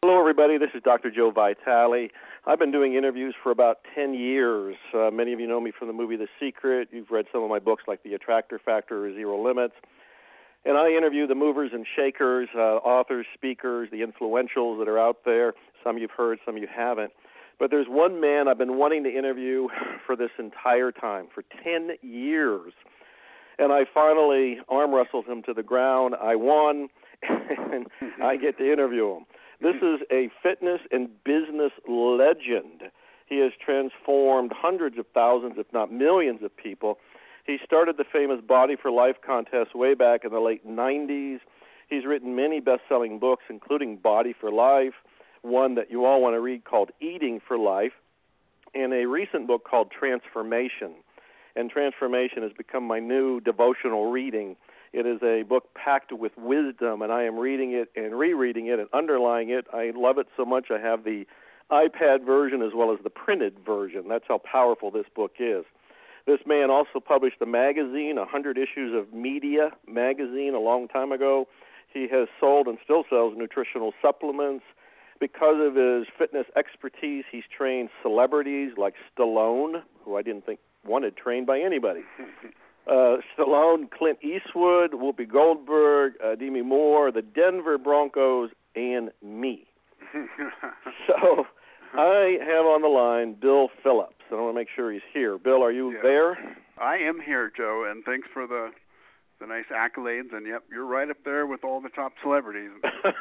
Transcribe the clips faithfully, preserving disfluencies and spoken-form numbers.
Hello, everybody. This is Doctor Joe Vitale. I've been doing interviews for about ten years. Uh, many of you know me from the movie The Secret. You've read some of my books like The Attractor Factor or Zero Limits. And I interview the movers and shakers, uh, authors, speakers, the influentials that are out there. Some you've heard, some you haven't. But there's one man I've been wanting to interview for this entire time, for ten years. And I finally arm wrestled him to the ground. I won, and I get to interview him. This is a fitness and business legend. He has transformed hundreds of thousands, if not millions of people. He started the famous Body for Life contest way back in the late nineties. He's written many best-selling books, including Body for Life, one that you all want to read called Eating for Life, and a recent book called Transformation. And Transformation has become my new devotional reading. It is a book packed with wisdom, and I am reading it and rereading it and underlining it. I love it so much I have the iPad version as well as the printed version. That's how powerful this book is. This man also published a magazine, one hundred issues of Media magazine a long time ago. He has sold and still sells nutritional supplements. Because of his fitness expertise, he's trained celebrities like Stallone, who I didn't think wanted trained by anybody. Uh, Stallone, Clint Eastwood, Whoopi Goldberg, uh, Demi Moore, the Denver Broncos, and me. So I have on the line Bill Phillips, and I want to make sure he's here. Bill, are you yeah. there? I am here, Joe, and thanks for the the nice accolades. And, yep, you're right up there with all the top celebrities.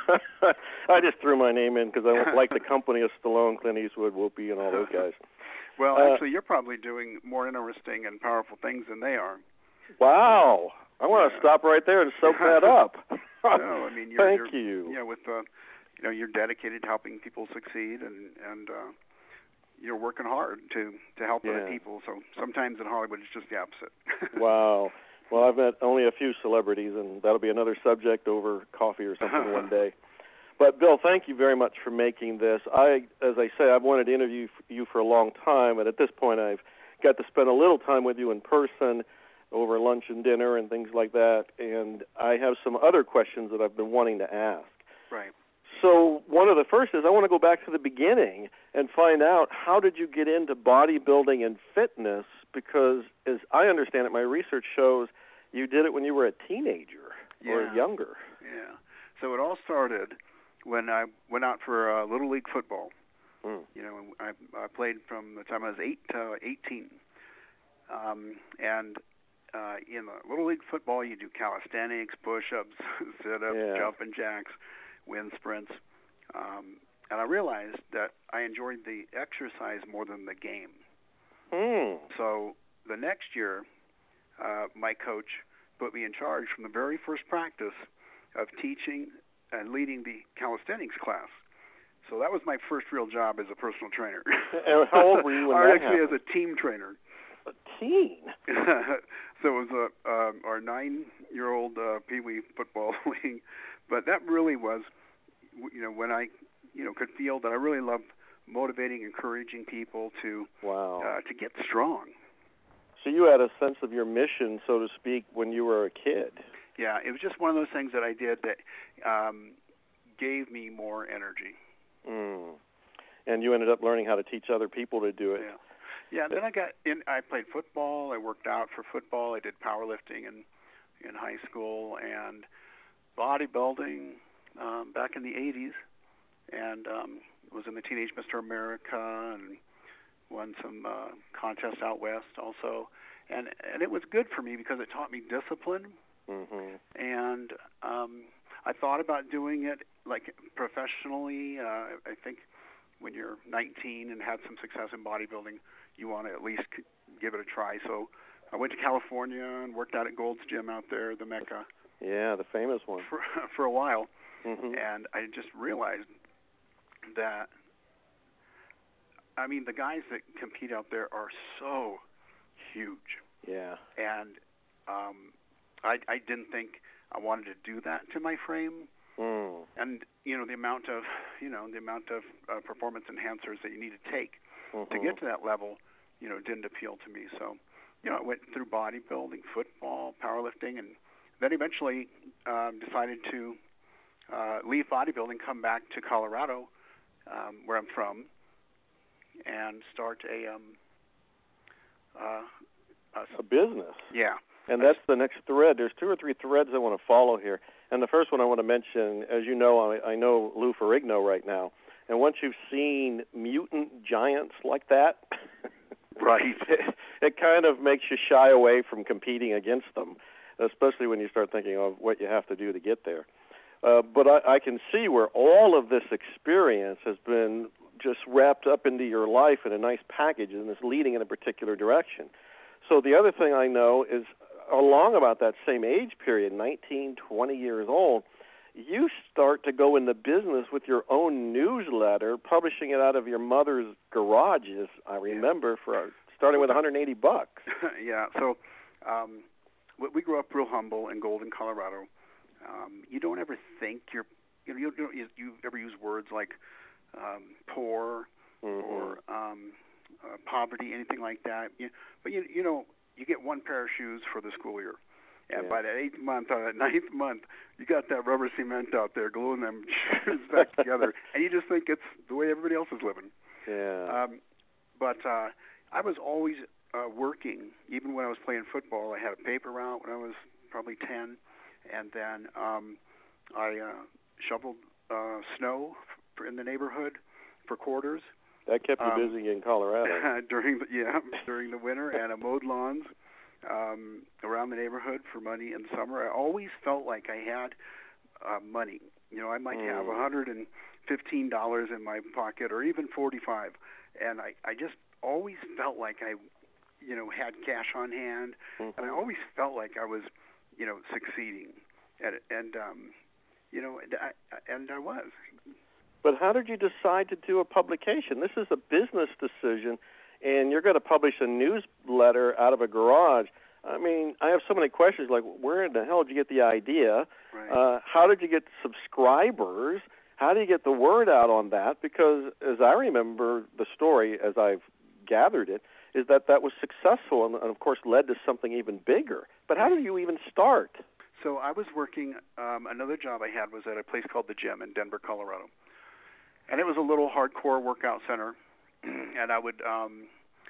I just threw my name in because I like the company of Stallone, Clint Eastwood, Whoopi, and all those guys. Well, uh, actually, you're probably doing more interesting and powerful things than they are. Wow. I want to yeah. stop right there and soak that up. No, I mean, you're, Thank you're, you. Yeah, with, uh, you know, you're dedicated to helping people succeed, and, and uh, you're working hard to, to help yeah. other people. So sometimes in Hollywood, it's just the opposite. Wow. Well, I've met only a few celebrities, and that'll be another subject over coffee or something one day. But, Bill, thank you very much for making this. I, as I say, I've wanted to interview you for a long time, and at this point I've got to spend a little time with you in person over lunch and dinner and things like that, and I have some other questions that I've been wanting to ask. Right. So one of the first is I want to go back to the beginning and find out, how did you get into bodybuilding and fitness? Because as I understand it, my research shows you did it when you were a teenager yeah. or younger. Yeah. So it all started when I went out for uh, Little League football. Mm. You know, I, I played from the time I was eight to eighteen. Um, and uh, in the Little League football, you do calisthenics, push-ups, sit-ups, Yeah. jumping jacks, wind sprints. Um, and I realized that I enjoyed the exercise more than the game. Mm. So the next year, uh, my coach put me in charge from the very first practice of teaching and leading the calisthenics class. So that was my first real job as a personal trainer. And how old were you when or that actually happened? as a team trainer. A teen? So it was a, um, our nine-year-old uh, Pee Wee football league. But that really was, you know, when I, you know, could feel that I really loved motivating, encouraging people to Wow. uh, to get strong. So you had a sense of your mission, so to speak, when you were a kid. Yeah, it was just one of those things that I did that um, gave me more energy. Mm. And you ended up learning how to teach other people to do it. Yeah. Yeah, and then I got in. I played football. I worked out for football. I did powerlifting in in high school and bodybuilding um, back in the eighties, and um, was in the Teenage Mister America and won some uh, contests out west also. And and it was good for me because it taught me discipline. Mm-hmm. And um, I thought about doing it like professionally. Uh, I think when you're nineteen and had some success in bodybuilding, you want to at least give it a try. So I went to California and worked out at Gold's Gym out there, the Mecca. Yeah, the famous one. For, for a while. Mm-hmm. And I just realized that, I mean, the guys that compete out there are so huge. Yeah. And um, I, I didn't think I wanted to do that to my frame. Mm. And, you know, the amount of, you know, the amount of uh, performance enhancers that you need to take Mm-hmm. to get to that level, you know, didn't appeal to me. So, you know, I went through bodybuilding, football, powerlifting, and then eventually um, decided to uh, leave bodybuilding, come back to Colorado um, where I'm from, and start a um, uh, a, A business. yeah. And that's the next thread. There's two or three threads I want to follow here. And the first one I want to mention, as you know, I, I know Lou Ferrigno right now. And once you've seen mutant giants like that, right, it, it kind of makes you shy away from competing against them, especially when you start thinking of what you have to do to get there. Uh, but I, I can see where all of this experience has been just wrapped up into your life in a nice package and is leading in a particular direction. So the other thing I know is along about that same age period, nineteen, twenty years old, you start to go into business with your own newsletter, publishing it out of your mother's garages, I remember, yeah. for starting with one hundred eighty bucks. Yeah, so um, we grew up real humble in Golden, Colorado. Um, you don't ever think you're, you know, you, don't, you, you ever use words like um, poor mm-hmm. or um, uh, poverty, anything like that. You, but, you, you know, you get one pair of shoes for the school year. And yeah. by that eighth month or that ninth month, you got that rubber cement out there gluing them shoes back together. And you just think it's the way everybody else is living. Yeah. Um, but uh, I was always uh, working. Even when I was playing football, I had a paper route when I was probably ten. And then um, I uh, shoveled uh, snow for in the neighborhood for quarters. That kept you um, busy in Colorado. during the, yeah, during the winter, and I mowed lawns um, around the neighborhood for money in the summer. I always felt like I had uh, money. You know, I might mm. have one hundred fifteen dollars in my pocket, or even forty-five, and I, I just always felt like I, you know, had cash on hand, mm-hmm. and I always felt like I was, you know, succeeding, and and um, you know, and I, and I was. But how did you decide to do a publication? This is a business decision, and you're going to publish a newsletter out of a garage. I mean, I have so many questions, like where in the hell did you get the idea? Right. Uh, how did you get subscribers? How do you get the word out on that? Because as I remember the story, as I've gathered it, is that that was successful and, and of course, led to something even bigger. But how did you even start? So I was working, um, another job I had was at a place called The Gym in Denver, Colorado. And it was a little hardcore workout center, and I would, um,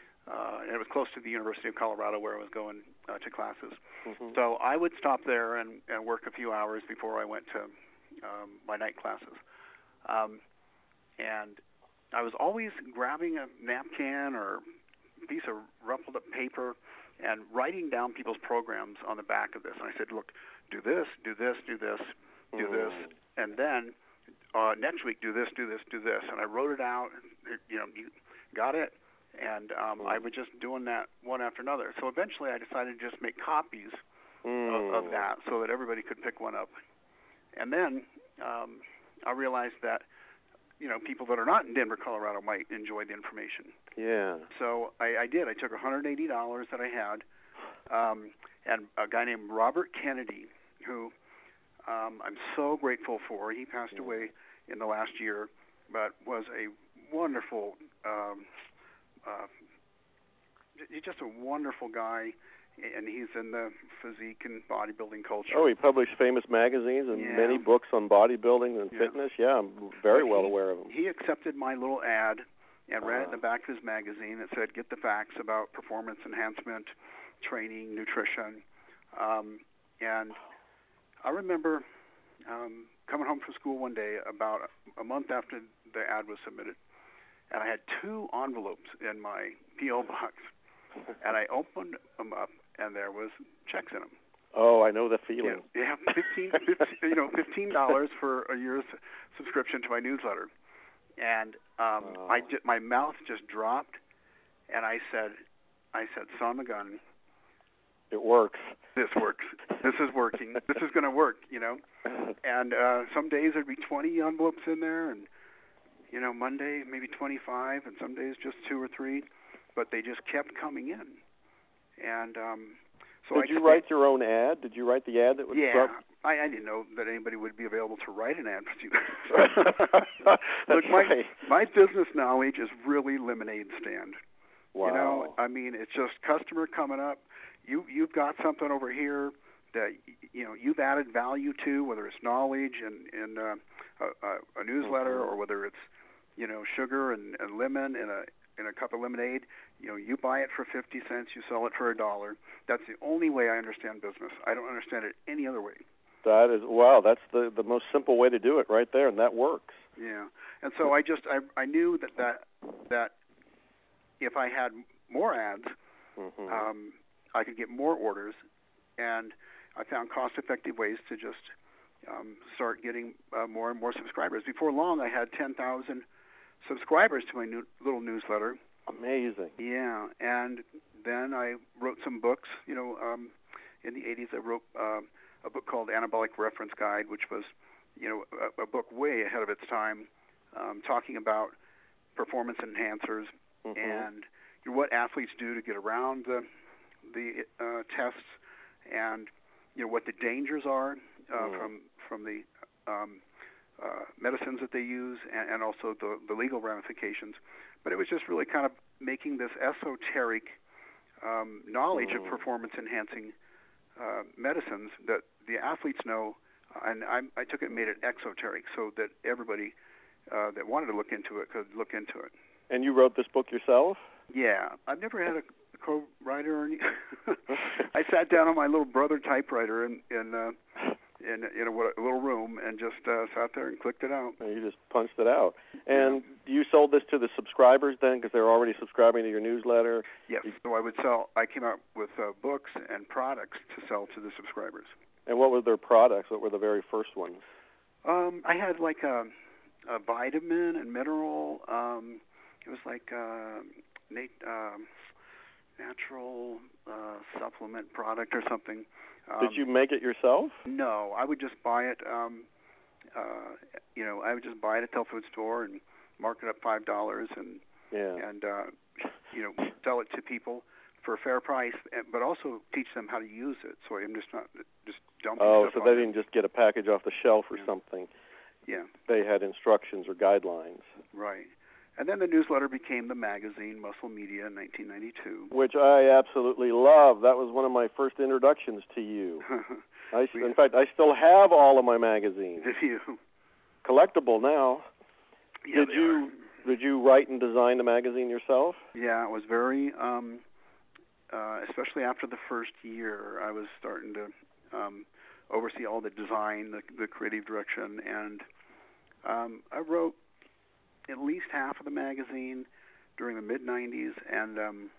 uh, and it was close to the University of Colorado where I was going uh, to classes. Mm-hmm. So I would stop there and, and work a few hours before I went to um, my night classes. Um, and I was always grabbing a napkin or a piece of ruffled up paper and writing down people's programs on the back of this. And I said, look, do this, do this, do this, do mm. this, and then Uh, next week, do this, do this, do this, and I wrote it out. It, you know, you got it, and um, I was just doing that one after another. So eventually, I decided to just make copies mm. of, of that so that everybody could pick one up. And then um, I realized that you know people that are not in Denver, Colorado, might enjoy the information. Yeah. So I, I did. I took one hundred eighty dollars that I had, um, and a guy named Robert Kennedy, who Um, I'm so grateful for. He passed yeah. away in the last year, but was a wonderful, um, uh, he's just a wonderful guy, and he's in the physique and bodybuilding culture. Oh, he published famous magazines and yeah. many books on bodybuilding and yeah. fitness. Yeah, I'm very but well he, aware of him. He accepted my little ad and uh-huh. ran it in the back of his magazine that said, get the facts about performance enhancement, training, nutrition, um, and I remember um, coming home from school one day about a month after the ad was submitted, and I had two envelopes in my P O box, and I opened them up, and there was checks in them. Oh, I know the feeling. Yeah, yeah fifteen, fifteen, you know, fifteen dollars for a year's subscription to my newsletter, and um, oh. I just, my mouth just dropped, and I said, I said, son of a gun. It works. This works. This is working. This is going to work, you know. And uh, some days there'd be twenty envelopes in there, and, you know, Monday maybe twenty-five, and some days just two or three. But they just kept coming in. And um, so Did I you just write your own ad? Did you write the ad that was Yeah. Drop? I, I didn't know that anybody would be available to write an ad for you. Look, my, right. my business knowledge is really lemonade stand. Wow. You know, I mean, it's just customer coming up. You, you've got something over here that, you know, you've added value to, whether it's knowledge and, and uh, a, a newsletter mm-hmm. or whether it's, you know, sugar and, and lemon in a in a cup of lemonade. You know, you buy it for fifty cents, you sell it for a dollar. That's the only way I understand business. I don't understand it any other way. That is, wow, that's the, the most simple way to do it right there, and that works. Yeah. And so I just, I, I knew that, that, that if I had more ads, mm-hmm. um, I could get more orders, and I found cost-effective ways to just um, start getting uh, more and more subscribers. Before long, I had ten thousand subscribers to my new, little newsletter. Amazing. Yeah, and then I wrote some books. You know, um, in the eighties, I wrote uh, a book called Anabolic Reference Guide, which was, you know, a, a book way ahead of its time, um, talking about performance enhancers mm-hmm. and you know, what athletes do to get around the the uh, tests, and you know what the dangers are uh, mm. from from the um, uh, medicines that they use, and, and also the, the legal ramifications. But it was just really kind of making this esoteric um, knowledge mm. of performance-enhancing uh, medicines that the athletes know, and I, I took it and made it exoteric so that everybody uh, that wanted to look into it could look into it. And you wrote this book yourself? Yeah. I've never had a co-writer or any. I sat down on my little brother typewriter in in uh, in, in a, a little room and just uh, sat there and clicked it out. And you just punched it out. And yeah. you sold this to the subscribers then, because they're already subscribing to your newsletter? Yes. So I would sell. I came out with uh, books and products to sell to the subscribers. And what were their products? What were the very first ones? Um, I had like a, a vitamin and mineral. Um, it was like uh, Nate. Um, natural uh, supplement product or something. Um, Did you make it yourself? No, I would just buy it. Um, uh, you know, I would just buy it at the health food store and mark it up five dollars and yeah. and uh, you know sell it to people for a fair price, but also teach them how to use it. So I'm just not just dumping oh, stuff. Oh, so on they them. didn't just get a package off the shelf or yeah. something. Yeah. They had instructions or guidelines. Right. And then the newsletter became the magazine, Muscle Media, in nineteen ninety-two. Which I absolutely love. That was one of my first introductions to you. I, in fact, I still have all of my magazines. Did you? Collectible now. Yeah, did you are. Did you write and design the magazine yourself? Yeah, it was very, um, uh, especially after the first year, I was starting to um, oversee all the design, the, the creative direction, and um, I wrote at least half of the magazine during the mid nineties, and um,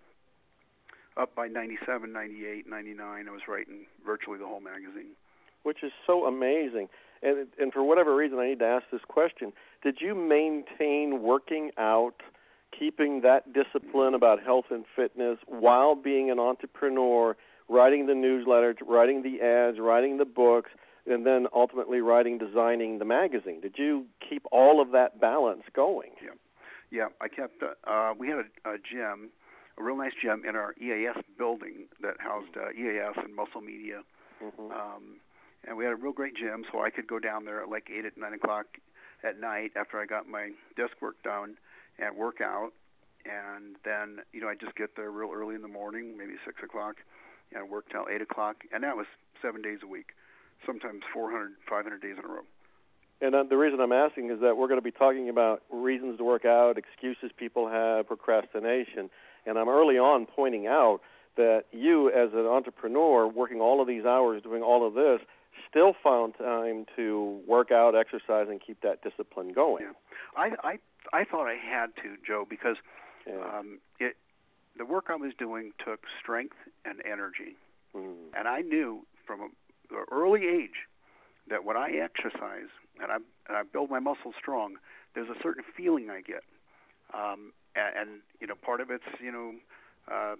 up by ninety-seven, ninety-eight, ninety-nine, I was writing virtually the whole magazine. Which is so amazing. And, and for whatever reason, I need to ask this question. Did you maintain working out, keeping that discipline about health and fitness while being an entrepreneur, writing the newsletter, writing the ads, writing the books, and then ultimately writing, designing the magazine? Did you keep all of that balance going? Yeah, yeah. I kept. Uh, uh, we had a, a gym, a real nice gym in our E A S building that housed uh, E A S and Muscle Media, mm-hmm. um, and we had a real great gym. So I could go down there at like eight at nine o'clock at night after I got my desk work done and work out, and then you know I just get there real early in the morning, maybe six o'clock, and work till eight o'clock, and that was seven days a week. Sometimes four hundred, five hundred days in a row. And uh, the reason I'm asking is that we're going to be talking about reasons to work out, excuses people have, procrastination. And I'm early on pointing out that you, as an entrepreneur, working all of these hours, doing all of this, still found time to work out, exercise, and keep that discipline going. Yeah. I, I, I thought I had to, Joe, because yeah. um, it, the work I was doing took strength and energy. Mm. And I knew from a the early age that when I exercise and I and I build my muscles strong, there's a certain feeling I get, um, and, and you know part of it's you know uh,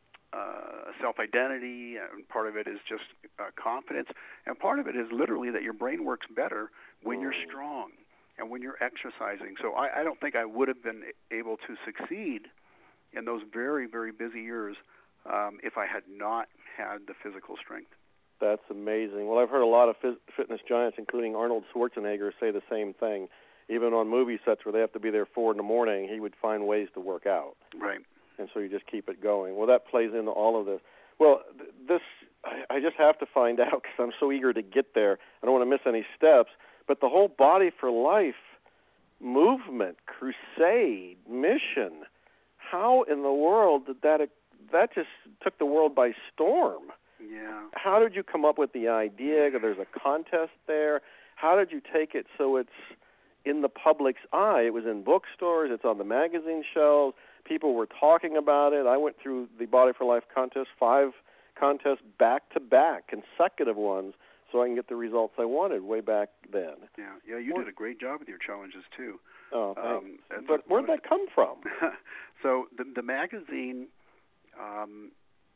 uh, self-identity, and part of it is just uh, confidence, and part of it is literally that your brain works better when mm. you're strong and when you're exercising. So I, I don't think I would have been able to succeed in those very very busy years um, if I had not had the physical strength. That's amazing. Well, I've heard a lot of phys- fitness giants, including Arnold Schwarzenegger, say the same thing. Even on movie sets where they have to be there four in the morning, he would find ways to work out. Right. And so you just keep it going. Well, that plays into all of this. Well, th- this I, I just have to find out because I'm so eager to get there. I don't want to miss any steps. But the whole Body for Life movement, crusade, mission. How in the world did that, that just took the world by storm. Yeah. How did you come up with the idea? There's a contest there. How did you take it so it's in the public's eye? It was in bookstores. It's on the magazine shelves. People were talking about it. I went through the Body for Life contest, five contests back-to-back, consecutive ones, so I can get the results I wanted way back then. Yeah, yeah, you did a great job with your challenges, too. Oh, thanks. Um, but where'd that come from? So the, the magazine um,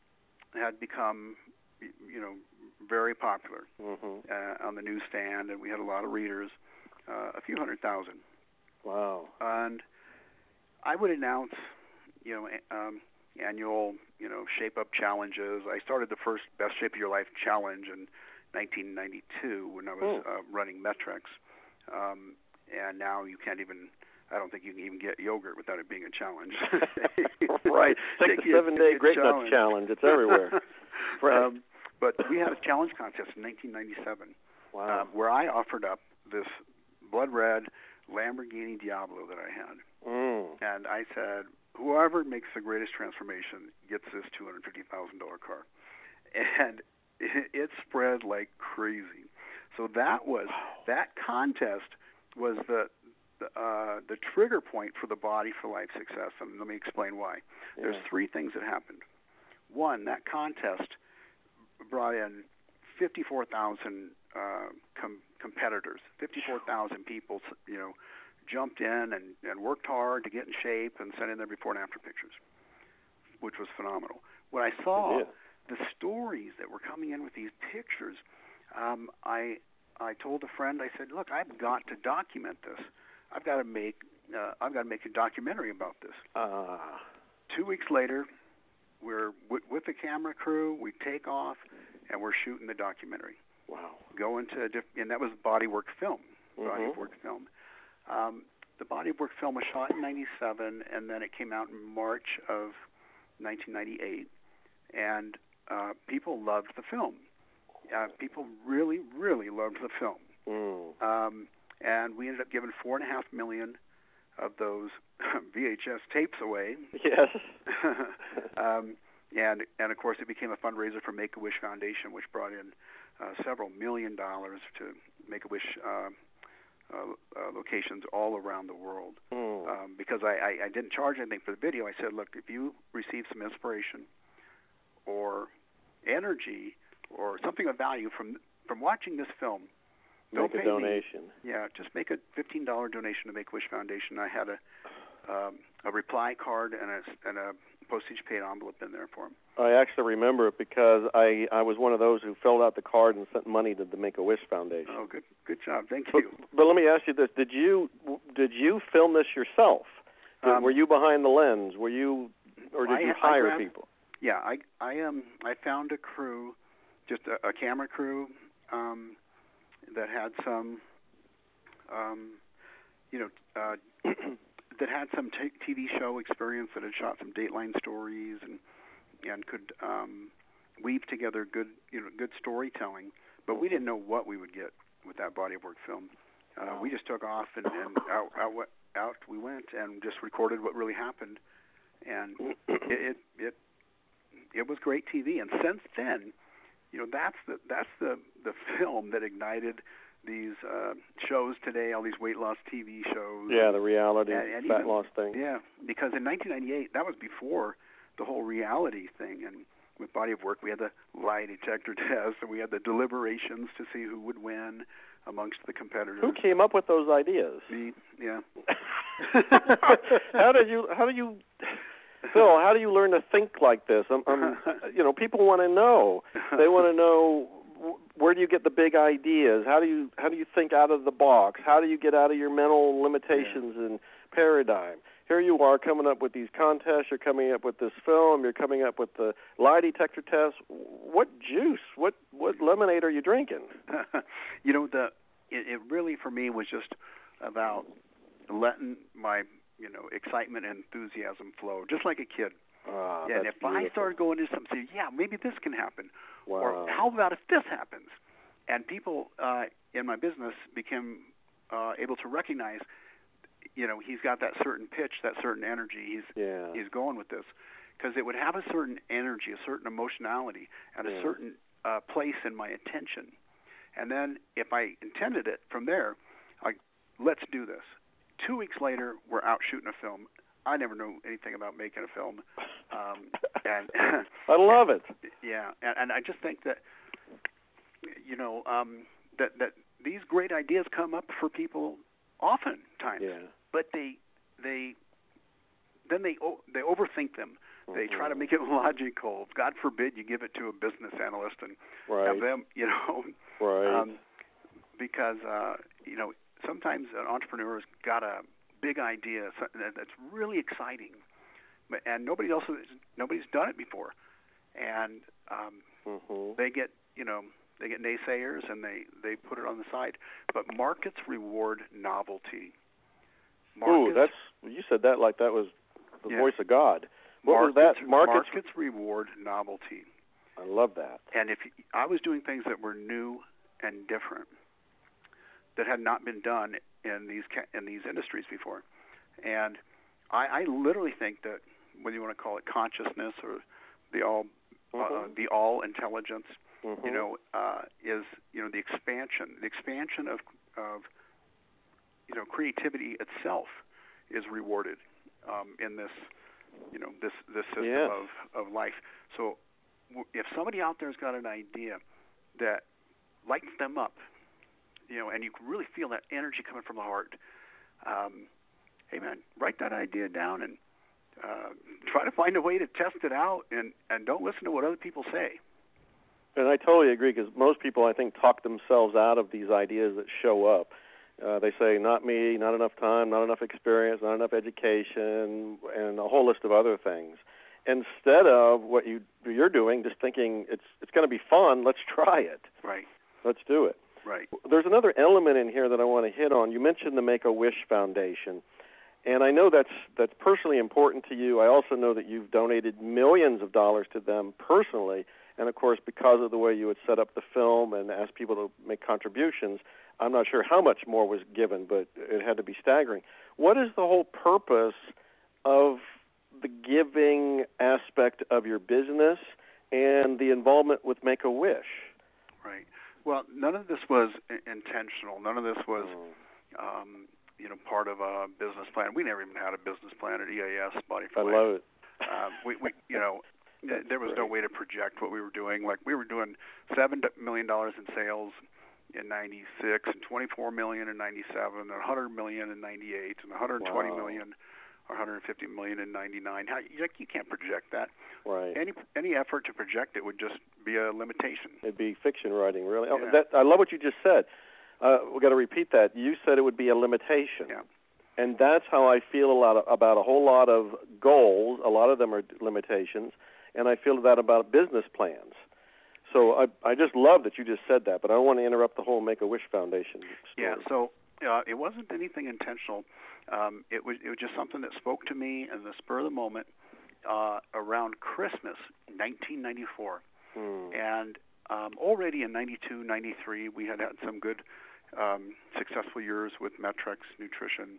had become, you know, very popular mm-hmm. uh, on the newsstand, and we had a lot of readers, uh, a few hundred thousand. Wow. And I would announce, you know, um, annual, you know, shape-up challenges. I started the first Best Shape of Your Life challenge in nineteen ninety-two when I was oh. uh, running Metrex. Um, and now you can't even, I don't think you can even get yogurt without it being a challenge. Right. Six to seven day Great Nuts challenge. It's everywhere. Right. Um, but we had a challenge contest in nineteen ninety-seven. Wow. Um, where I offered up this blood red Lamborghini Diablo that I had. Mm. And I said, whoever makes the greatest transformation gets this two hundred fifty thousand dollars car. And it, it spread like crazy. So that was, that contest was the, the, uh, the trigger point for the Body for Life success. And let me explain why. Yeah. There's three things that happened. One, that contest brought in fifty-four thousand uh, com- competitors, fifty-four thousand people, you know, jumped in and, and worked hard to get in shape and sent in their before and after pictures, which was phenomenal. When I saw the stories that were coming in with these pictures, um, I I told a friend, I said, look, I've got to document this. I've got to make uh, I've got to make a documentary about this. Uh. Two weeks later, we're w- with the camera crew. We take off, and we're shooting the documentary. Wow. Going to a diff- and that was Bodywork Film. Mm-hmm. Body of Work Film. Um, the Body of Work film was shot in ninety-seven, and then it came out in March of nineteen ninety-eight, and uh, people loved the film. Uh, people really, really loved the film. Mm. Um, and we ended up giving four and a half million of those V H S tapes away. Yes. um, and, and, of course, it became a fundraiser for Make-A-Wish Foundation, which brought in uh, several million dollars to Make-A-Wish uh, uh, uh, locations all around the world. Mm. Um, because I, I, I didn't charge anything for the video. I said, look, if you receive some inspiration or energy or something of value from from watching this film, make don't a pay donation. Me. Yeah, just make a fifteen dollars donation to Make-A-Wish Foundation. I had a um, a reply card and a, and a postage paid envelope in there for him. I actually remember it because I, I was one of those who filled out the card and sent money to the Make-A-Wish Foundation. Oh, good good job. Thank but, you. But let me ask you this. Did you did you film this yourself? Did, Um, were you behind the lens? Were you, or did I, you hire I grabbed, people? Yeah, I I um I found a crew, just a, a camera crew um, that had some, um, you know, uh, that had some t- TV show experience, that had shot some Dateline stories and and could um, weave together good you know good storytelling. But we didn't know what we would get with that Body of Work film. Uh, Wow. We just took off and, and out, out out we went and just recorded what really happened, and it, it it it was great T V. And since then, you know, that's the that's the the film that ignited these uh, shows today, all these weight loss T V shows. Yeah, the reality and, and fat even, loss thing. Yeah, because in nineteen ninety-eight, that was before the whole reality thing. And with Body of Work, we had the lie detector test, and we had the deliberations to see who would win amongst the competitors. Who came up with those ideas? Me, yeah. how did you? How do you? Phil, how do you learn to think like this? I'm, I'm, you know, people want to know. They want to know, where do you get the big ideas? How do you how do you think out of the box? How do you get out of your mental limitations yeah. and paradigm? Here you are coming up with these contests. You're coming up with this film. You're coming up with the lie detector test. What juice? What what lemonade are you drinking? You know, the it, it really for me was just about letting my you know, excitement and enthusiasm flow, just like a kid. Ah, yeah, and if beautiful. I started going into something, say, yeah, maybe this can happen, wow. or how about if this happens? And people uh, in my business became uh, able to recognize, you know, he's got that certain pitch, that certain energy. He's Yeah. he's going with this because it would have a certain energy, a certain emotionality, and a Yeah. certain uh, place in my attention. And then if I intended it from there, like, let's do this. Two weeks later, we're out shooting a film. I never knew anything about making a film. Um, and I love it. Yeah, and, and I just think that, you know, um, that, that these great ideas come up for people oftentimes, Yeah. but they, they, then they, o- they overthink them. They Mm-hmm. try to make it logical. God forbid you give it to a business analyst and Right. have them, you know, Right. um, because, uh, you know, sometimes an entrepreneur's got a big idea so- that- that's really exciting, but- and nobody else, has- nobody's done it before, and um, Mm-hmm. they get, you know, they get naysayers and they, they put it on the side. But markets reward novelty. Ooh, that's, you said that like that was the Yeah. voice of God. What markets, was that? Markets. markets reward novelty. I love that. And if I was doing things that were new and different, that had not been done in these ca- in these industries before, and I, I literally think that, whether you want to call it consciousness or the all uh, Mm-hmm. the all intelligence, Mm-hmm. you know, uh, is, you know, the expansion, the expansion of of you know, creativity itself is rewarded um, in this, you know, this this system Yes. of, of life. So w- if somebody out there's got an idea that lights them up, you know, and you can really feel that energy coming from the heart, um, hey man, write that idea down and uh, try to find a way to test it out, and, and don't listen to what other people say. And I totally agree, because most people, I think, talk themselves out of these ideas that show up. Uh, they say, not me, not enough time, not enough experience, not enough education, and a whole list of other things. Instead of what you, you're doing, just thinking it's it's going to be fun, let's try it. Right, Let's do it. right. There's another element in here that I want to hit on. You mentioned the Make-A-Wish Foundation, and I know that's that's personally important to you. I also know that you've donated millions of dollars to them personally, and of course, because of the way you had set up the film and asked people to make contributions, I'm not sure how much more was given, but it had to be staggering. What is the whole purpose of the giving aspect of your business and the involvement with Make-A-Wish? Right. Well, none of this was i- intentional. None of this was, Mm. um, you know, part of a business plan. We never even had a business plan at E A S, Body for I Life. love it. Um, we, we, you know, th- That's there was no great. way to project what we were doing. Like, we were doing seven million dollars in sales in ninety-six, and twenty-four million dollars in ninety-seven, and one hundred million dollars in ninety-eight, and one hundred twenty Wow. million dollars or one hundred fifty million dollars in ninety-nine. How, you, like, you can't project that. Right. Any any effort to project it would just be a limitation. It'd be fiction writing, really. Oh, Yeah. that, I love what you just said. Uh, we've got to repeat that. You said it would be a limitation. Yeah. And that's how I feel a lot of, about a whole lot of goals. A lot of them are limitations. And I feel that about business plans. So I, I just love that you just said that, but I don't want to interrupt the whole Make-A-Wish Foundation story. Yeah, so uh, it wasn't anything intentional. Um, it was it was just something that spoke to me in the spur of the moment uh, around Christmas, nineteen ninety-four. Hmm. And um, already in ninety-two, ninety-three, we had had some good, um, successful years with Metrex Nutrition,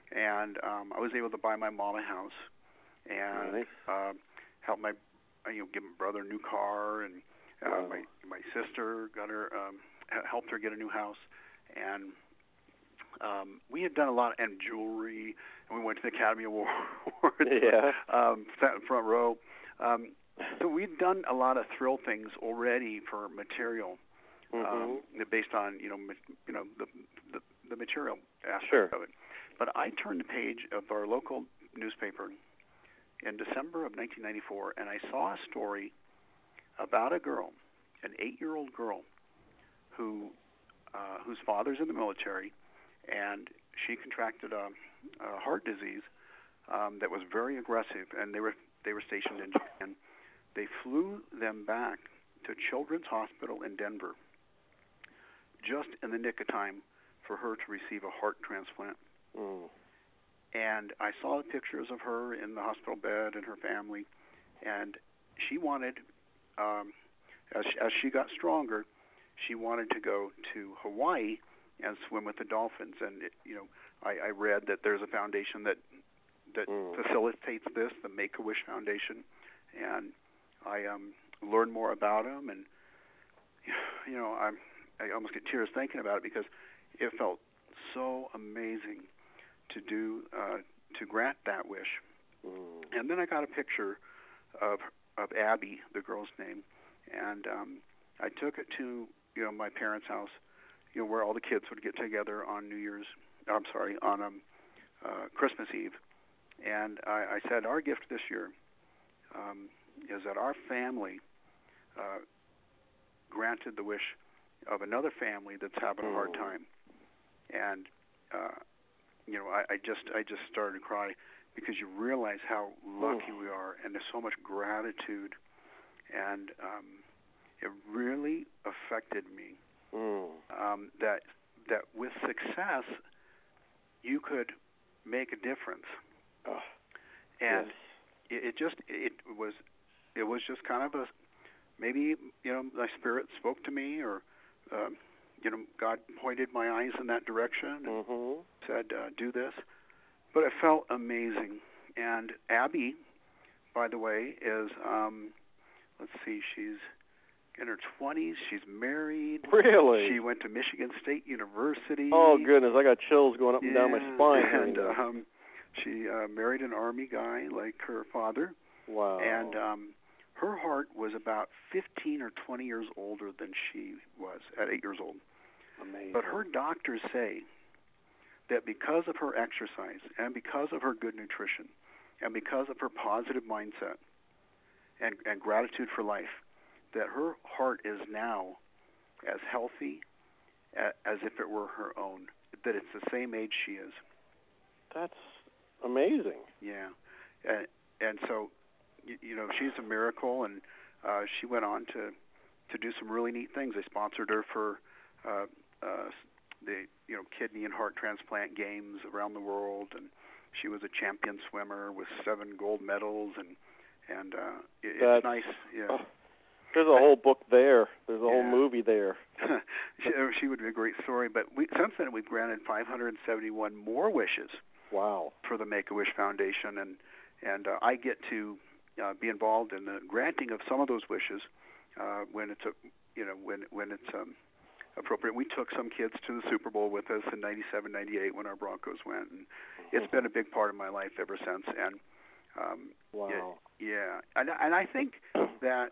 and um, I was able to buy my mom a house and Nice. uh, help my, uh, you know, give my brother a new car, and uh, Wow. my my sister got her, um, h- helped her get a new house, and um, we had done a lot, and jewelry, and we went to the Academy Awards, Yeah. um, sat in front row. Um, so we'd done a lot of thrill things already for material, um, Mm-hmm. based on, you know, ma- you know the, the the material aspect Sure. of it. But I turned the page of our local newspaper in December of nineteen ninety-four, and I saw a story about a girl, an eight-year-old girl, who uh, whose father's in the military, and she contracted a, a heart disease um, that was very aggressive, and they were they were stationed in Japan. They flew them back to Children's Hospital in Denver, just in the nick of time for her to receive a heart transplant. Mm. And I saw the pictures of her in the hospital bed and her family, and she wanted, um, as, she, as she got stronger, she wanted to go to Hawaii and swim with the dolphins. And it, you know, I, I read that there's a foundation that that Mm. facilitates this, the Make-A-Wish Foundation, and I um, learned more about them. And you know, I'm I almost get tears thinking about it because it felt so amazing to do uh, to grant that wish. Mm. And then I got a picture of of Abby, the girl's name, and um, I took it to you know my parents' house, you know where all the kids would get together on New Year's. I'm sorry, on um, uh, Christmas Eve, and I, I said our gift this year um, is that our family uh, granted the wish of another family that's having a hard time, and uh, you know I, I just I just started to cry because you realize how lucky we are, and there's so much gratitude, and um, it really affected me Mm. um, that that with success you could make a difference, Oh, and yes. it, it just it was it was just kind of a maybe you know my spirit spoke to me, or um, you know God pointed my eyes in that direction and Mm-hmm. said uh, do this, but it felt amazing. And Abby, by the way, is um, let's see, she's in her twenties. She's married. Really? She went to Michigan State University. Oh, goodness. I got chills going up and Yeah, down my spine hearing and this. um, she uh, married an Army guy like her father. Wow. And um, her heart was about fifteen or twenty years older than she was at eight years old. Amazing. But her doctors say that because of her exercise and because of her good nutrition and because of her positive mindset and, and gratitude for life, that her heart is now as healthy a, as if it were her own, that it's the same age she is. That's amazing. Yeah. And, and so, you, you know, she's a miracle, and uh, she went on to, to do some really neat things. They sponsored her for uh, uh, the, you know, kidney and heart transplant games around the world, and she was a champion swimmer with seven gold medals, and, and uh, it, it's nice. Yeah. Oh, there's a whole book there. There's a Yeah. whole movie there. she, she would be a great story. But we, since then, we've granted five hundred seventy-one more wishes. Wow. For the Make-A-Wish Foundation, and and uh, I get to uh, be involved in the granting of some of those wishes uh, when it's a, you know when when it's um, appropriate. We took some kids to the Super Bowl with us in ninety-seven, ninety-eight when our Broncos went, and it's been a big part of my life ever since. And um, Wow. it, yeah, and and I think that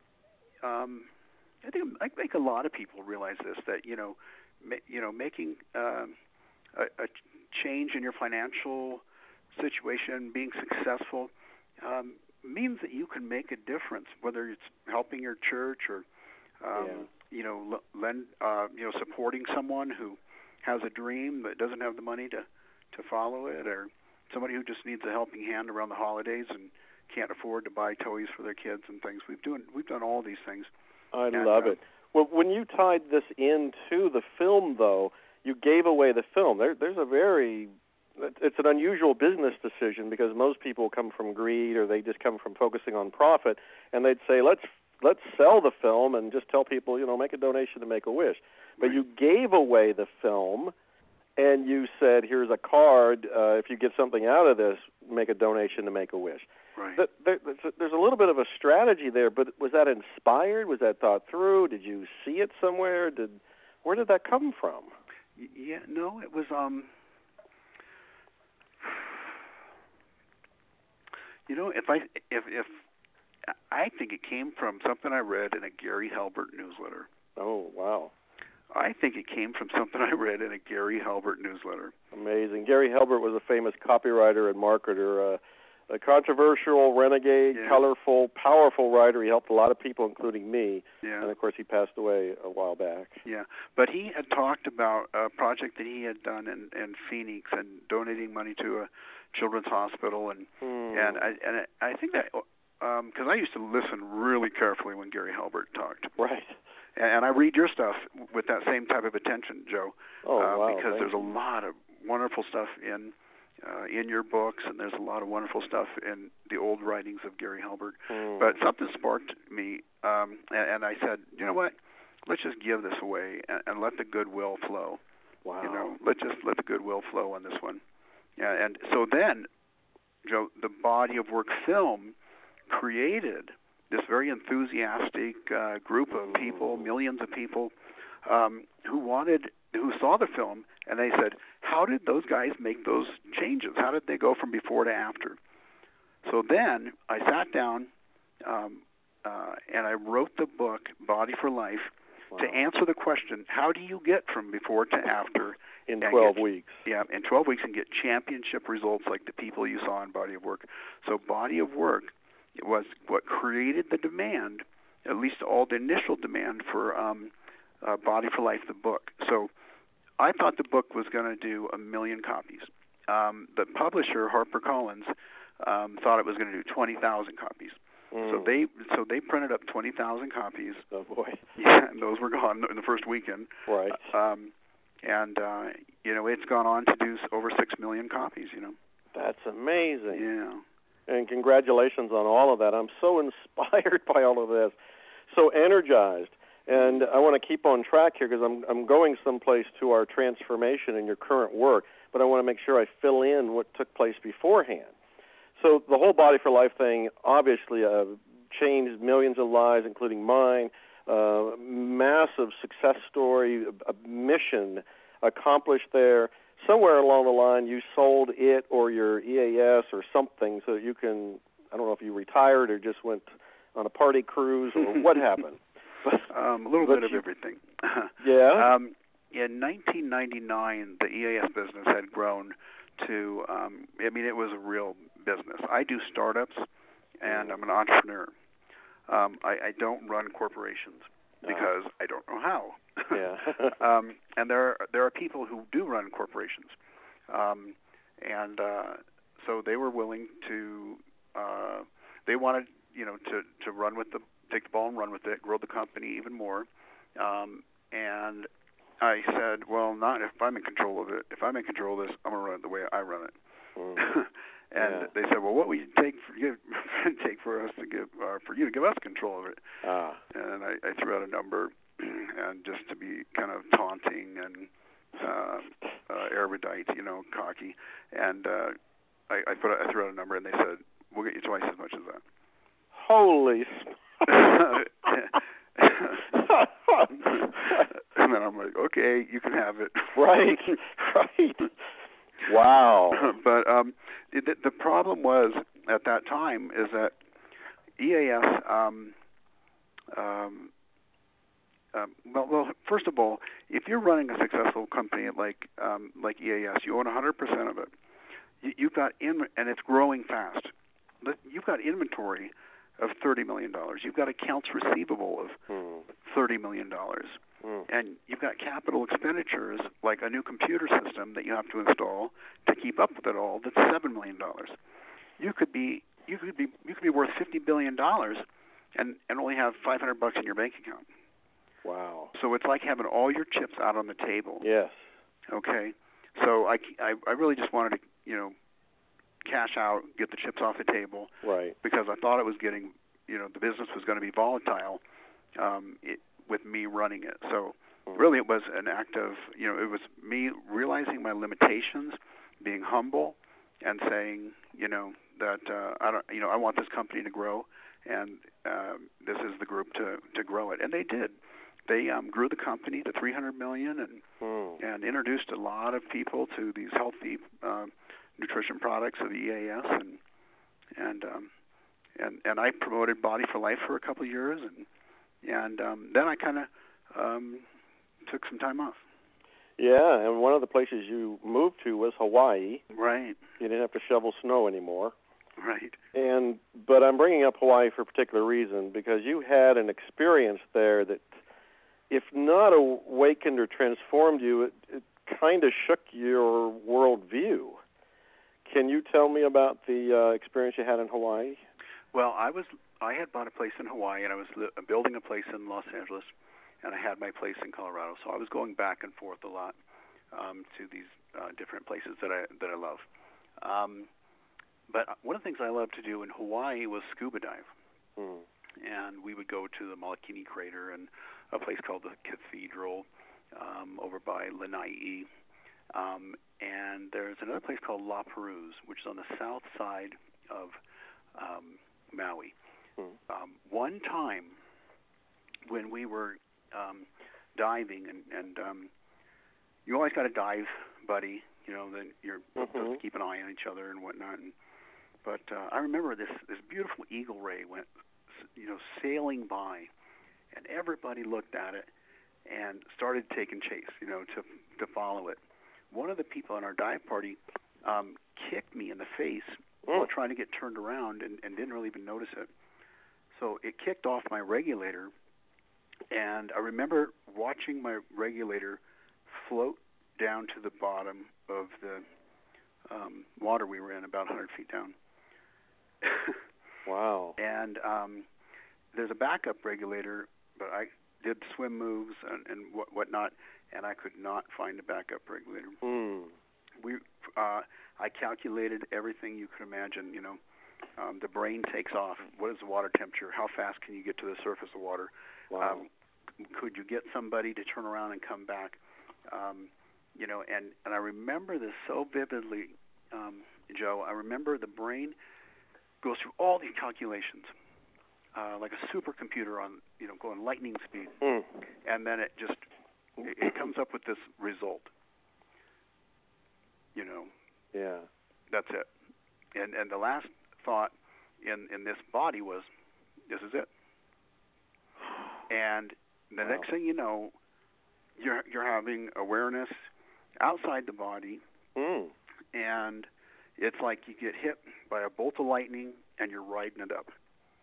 um, I think I think a lot of people realize this, that you know ma- you know making um, a, a change in your financial situation, being successful, um, means that you can make a difference, whether it's helping your church or, um, Yeah. you know, lend, uh, you know, supporting someone who has a dream but doesn't have the money to, to follow it, or somebody who just needs a helping hand around the holidays and can't afford to buy toys for their kids and things. We've doing we've done all these things. I And, love uh, it. Well, when you tied this into the film, though, you gave away the film. There, there's a very, it's an unusual business decision because most people come from greed or they just come from focusing on profit, and they'd say, let's let's sell the film and just tell people, you know, make a donation to Make-A-Wish. But Right. you gave away the film, and you said, here's a card. Uh, if you get something out of this, make a donation to Make-A-Wish. Right. There, there, there's a little bit of a strategy there, but was that inspired? Was that thought through? Did you see it somewhere? Did where did that come from? Yeah, no, it was, um, you know, if I, if, if, I think it came from something I read in a Gary Halbert newsletter. Oh, wow. I think it came from something I read in a Gary Halbert newsletter. Amazing. Gary Halbert was a famous copywriter and marketer, uh, a controversial, renegade, Yeah. colorful, powerful writer. He helped a lot of people, including me. Yeah. And, of course, he passed away a while back. Yeah, but he had talked about a project that he had done in, in Phoenix and donating money to a children's hospital, and Hmm. and I and I think that because um, I used to listen really carefully when Gary Halbert talked, Right. and, and I read your stuff with that same type of attention, Joe, Oh, uh, wow. because Thank there's a you. lot of wonderful stuff in uh, in your books, and there's a lot of wonderful stuff in the old writings of Gary Halbert. Hmm. But something sparked me, um, and, and I said, you know what? Let's just give this away and, and let the goodwill flow. Wow. You know, let's just let the goodwill flow on this one. Yeah, and so then, Joe, the body of work film created this very enthusiastic uh, group of people, millions of people, um, who wanted, who saw the film, and they said, how did those guys make those changes? How did they go from before to after? So then I sat down um, uh, and I wrote the book, Body for Life, wow. to answer the question, how do you get from before to after? In twelve get, weeks. Yeah, in twelve weeks and get championship results like the people you saw in Body of Work. So Body of Work was what created the demand, at least all the initial demand for um, uh, Body for Life, the book. So I thought the book was going to do a million copies. Um, the publisher, HarperCollins, um, thought it was going to do twenty thousand copies. Mm. So they so they printed up twenty thousand copies. Oh boy! Yeah, and those were gone in the first weekend. Right. Um, and uh, you know, it's gone on to do over six million copies. You know. That's amazing. Yeah. And congratulations on all of that. I'm so inspired by all of this, so energized. And I want to keep on track here because I'm I'm going someplace to our transformation in your current work, but I want to make sure I fill in what took place beforehand. So the whole Body for Life thing obviously uh, changed millions of lives, including mine. Uh, massive success story, a mission accomplished there. Somewhere along the line, you sold it or your E A S or something so that you can, I don't know if you retired or just went on a party cruise or what happened. Um, a little bit of you, everything. Yeah? Um, in nineteen ninety-nine, the E A S business had grown to, um, I mean, it was a real business. I do startups, and I'm an entrepreneur. Um, I, I don't run corporations because uh, I don't know how. Yeah. um, and there are, there are people who do run corporations. Um, and uh, so they were willing to, uh, they wanted, you know, to, to run with the, take the ball and run with it, grow the company even more. Um, and I said, well, not if I'm in control of it. If I'm in control of this, I'm going to run it the way I run it. Mm. And yeah. they said, well, what would you take for, give, take for us to give, uh, for you to give us control of it? Ah. And I, I threw out a number, and just to be kind of taunting and uh, uh, erudite, you know, cocky. And uh, I, I put, I threw out a number, and they said, we'll get you twice as much as that. Holy. And then I'm like, okay, you can have it. Right, right. Wow. But um, the, the problem was at that time is that E A S, um, um, um, well, well, first of all, if you're running a successful company like um, like E A S, you own one hundred percent of it. You, you've got in, and it's growing fast. You've got inventory of thirty million dollars. You've got accounts receivable of hmm. thirty million dollars. Hmm. And you've got capital expenditures like a new computer system that you have to install to keep up with it all that's seven million dollars. You could be you could be you could be worth fifty billion dollars and, and only have five hundred bucks in your bank account. Wow. So it's like having all your chips out on the table. Yes. Okay. So I, I, I really just wanted to, you know, cash out, get the chips off the table. Right. Because I thought it was getting, you know, the business was going to be volatile um, it, with me running it. So mm-hmm. really it was an act of, you know, it was me realizing my limitations, being humble, and saying, you know, that uh, I don't, you know, I want this company to grow, and um, this is the group to, to grow it. And they did. They um, grew the company to three hundred million dollars and mm. and introduced a lot of people to these healthy uh, nutrition products of E A S, and and um, and and I promoted Body for Life for a couple of years, and and um, then I kind of um, took some time off. Yeah, and one of the places you moved to was Hawaii. Right. You didn't have to shovel snow anymore. Right. And but I'm bringing up Hawaii for a particular reason, because you had an experience there that, if not awakened or transformed you, it, it kind of shook your worldview. Can you tell me about the uh, experience you had in Hawaii? Well, I was I had bought a place in Hawaii, and I was li- building a place in Los Angeles, and I had my place in Colorado. So I was going back and forth a lot um, to these uh, different places that I that I love. Um, but one of the things I loved to do in Hawaii was scuba dive. Hmm. And we would go to the Molokini Crater and a place called the Cathedral, um, over by Lanai. Um, and there's another place called La Perouse, which is on the south side of um, Maui. Hmm. Um, one time when we were um, diving, and, and um, you always got a dive buddy, you know, that you're supposed Mm-hmm. to keep an eye on each other and whatnot. And, but uh, I remember this this beautiful eagle ray went, you know, sailing by, and everybody looked at it and started taking chase, you know, to to follow it. One of the people in our dive party um, kicked me in the face Mm. while trying to get turned around, and, and didn't really even notice it. So it kicked off my regulator, and I remember watching my regulator float down to the bottom of the um, water we were in, about one hundred feet down. Wow. And um, there's a backup regulator, but I did swim moves and, and what whatnot, and I could not find a backup regulator. Mm. We, uh, I calculated everything you could imagine. You know, um, the brain takes off. What is the water temperature? How fast can you get to the surface of water? Wow. Um, could you get somebody to turn around and come back? Um, you know, and, and I remember this so vividly, um, Joe. I remember the brain goes through all these calculations, uh, like a supercomputer on, you know, going lightning speed, Mm. and then it just it, it comes up with this result. You know, Yeah. that's it. And and the last thought in in this body was, this is it. And the Wow. next thing you know, you're you're having awareness outside the body, Mm. and it's like you get hit by a bolt of lightning and you're riding it up.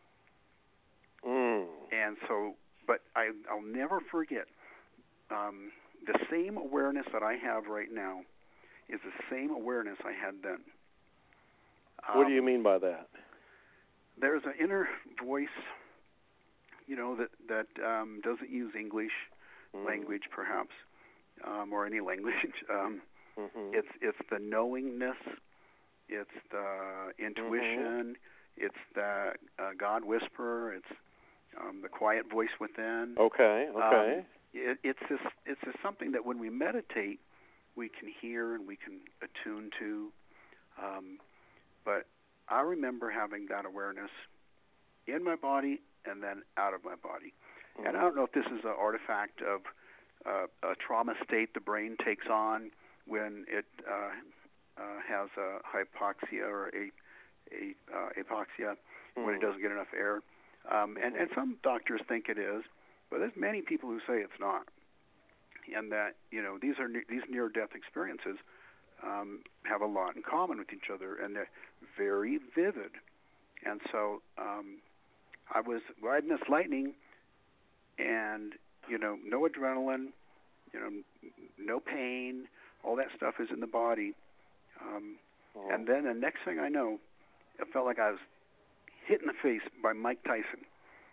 Mm. And so, but I, I'll never forget, um, the same awareness that I have right now is the same awareness I had then. What do you Um, mean by that? There's an inner voice, you know, that, that um, doesn't use English Mm. language, perhaps, um, or any language. Um, Mm-hmm. it's it's the knowingness, it's the intuition, it's the uh, God whisperer, it's um, the quiet voice within. Okay. Okay. Um, it, it's this it's this something that when we meditate, we can hear and we can attune to. Um, but I remember having that awareness in my body and then out of my body. Mm. And I don't know if this is an artifact of uh, a trauma state the brain takes on when it uh, uh, has a hypoxia or a, a uh, apoxia, Mm. when it doesn't get enough air. Um, and, and some doctors think it is, but there's many people who say it's not. And that, you know, these are ne- these near-death experiences um, have a lot in common with each other, and they're very vivid. And so um, I was riding this lightning, and, you know, no adrenaline, you know, n- no pain, all that stuff is in the body. Um, Oh. and then the next thing I know, it felt like I was hit in the face by Mike Tyson.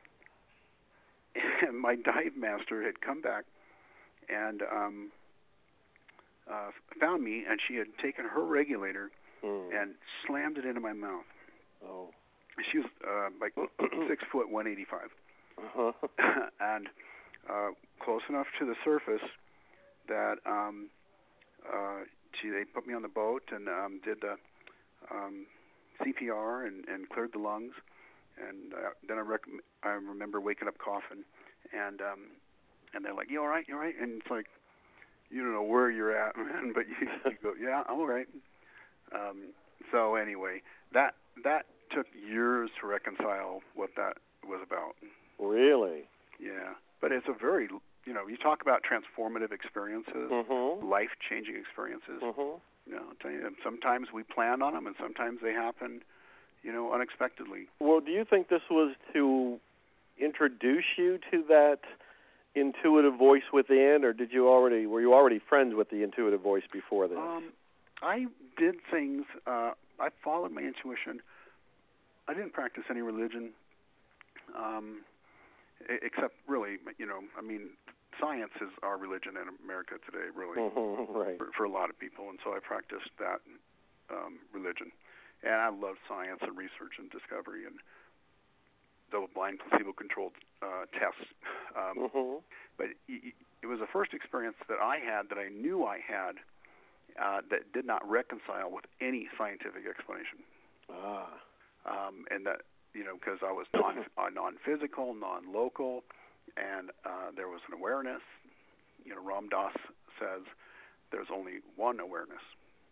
And my dive master had come back and um, uh, found me, and she had taken her regulator Mm. and slammed it into my mouth. Oh. She was uh, like six foot, one eighty-five, Uh-huh. and uh, close enough to the surface that um, uh, she they put me on the boat and um, did the um, C P R and, and cleared the lungs. And uh, then I, rec- I remember waking up coughing, and um, and they're like, "You all right? You all right?" And it's like, you don't know where you're at, man, but you, you go, "Yeah, I'm all right." Um, so anyway, that that took years to reconcile what that was about. Really? Yeah, but it's a very, you know, you talk about transformative experiences, Mm-hmm. life-changing experiences. Mm-hmm. You know, I'll tell you, sometimes we plan on them, and sometimes they happen, you know, unexpectedly. Well, do you think this was to introduce you to that intuitive voice within, or did you already were you already friends with the intuitive voice before this? Um, I did things. Uh, I followed my intuition. I didn't practice any religion, um, e- except really, you know, I mean, science is our religion in America today, really, Mm-hmm. Right. for, for a lot of people, and so I practiced that um, religion. And I love science and research and discovery, and double-blind, placebo-controlled uh, tests. Um, Mm-hmm. but it, it was the first experience that I had that I knew I had uh, that did not reconcile with any scientific explanation. Ah. Um, and that, you know, because I was non, uh, non-physical, non-local, and uh, there was an awareness. You know, Ram Dass says there's only one awareness,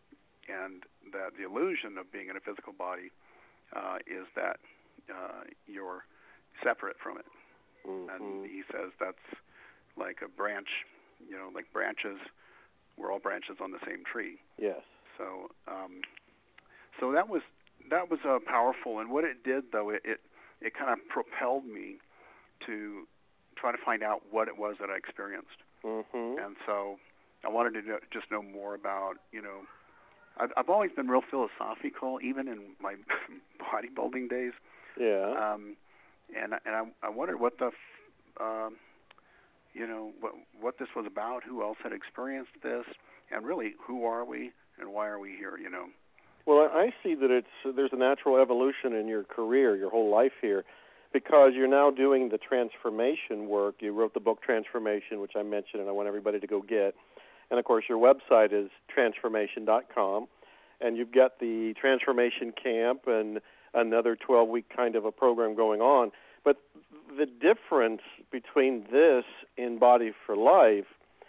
and that the illusion of being in a physical body uh, is that uh, you're separate from it. Mm-hmm. And he says that's like a branch, you know, like branches. We're all branches on the same tree. Yes. So, um, so that was that was uh, powerful. And what it did, though, it it, it kind of propelled me to try to find out what it was that I experienced. Mm-hmm. And so I wanted to know, just know more about, you know, I've, I've always been real philosophical, even in my bodybuilding days. Yeah. Um, and and I, I wondered what the, um, you know, what what this was about, who else had experienced this, and really, who are we and why are we here? You know. Well, I see that it's there's a natural evolution in your career, your whole life here, because you're now doing the transformation work. You wrote the book Transformation, which I mentioned, and I want everybody to go get. And, of course, your website is transformation dot com, and you've got the Transformation Camp and another twelve-week kind of a program going on. But the difference between this and Body for Life,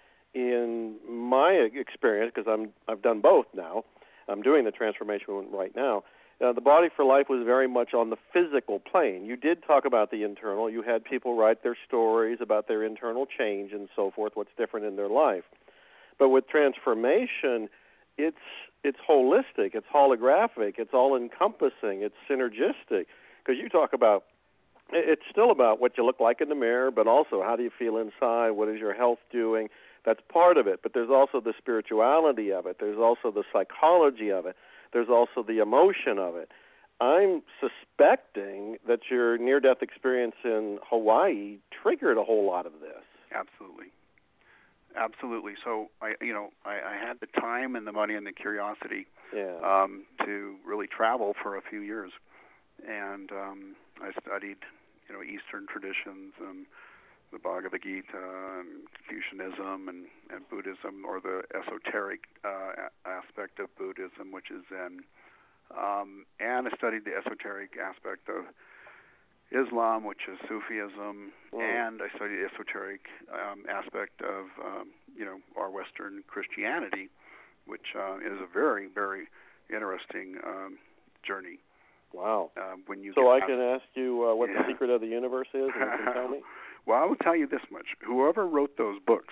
in my experience, because I'm I've done both now, I'm doing the transformation one right now. Uh, the Body for Life was very much on the physical plane. You did talk about the internal. You had people write their stories about their internal change and so forth, what's different in their life. But with transformation, it's it's holistic, it's holographic, it's all-encompassing, it's synergistic. Because you talk about, it's still about what you look like in the mirror, but also how do you feel inside, what is your health doing. That's part of it, but there's also the spirituality of it. There's also the psychology of it. There's also the emotion of it. I'm suspecting that your near-death experience in Hawaii triggered a whole lot of this. Absolutely. Absolutely. So I, you know, I, I had the time and the money and the curiosity Yeah. um, to really travel for a few years, and um, I studied, you know, Eastern traditions and the Bhagavad Gita and Confucianism and, and Buddhism, or the esoteric uh, aspect of Buddhism, which is Zen. Um, and I studied the esoteric aspect of Islam, which is Sufism, Mm. and I studied the esoteric um, aspect of, um, you know, our Western Christianity, which uh, is a very, very interesting um, journey. Wow. Uh, when you so get I past, can ask you uh, what Yeah. the secret of the universe is, and you can tell me? Well, I will tell you this much. Whoever wrote those books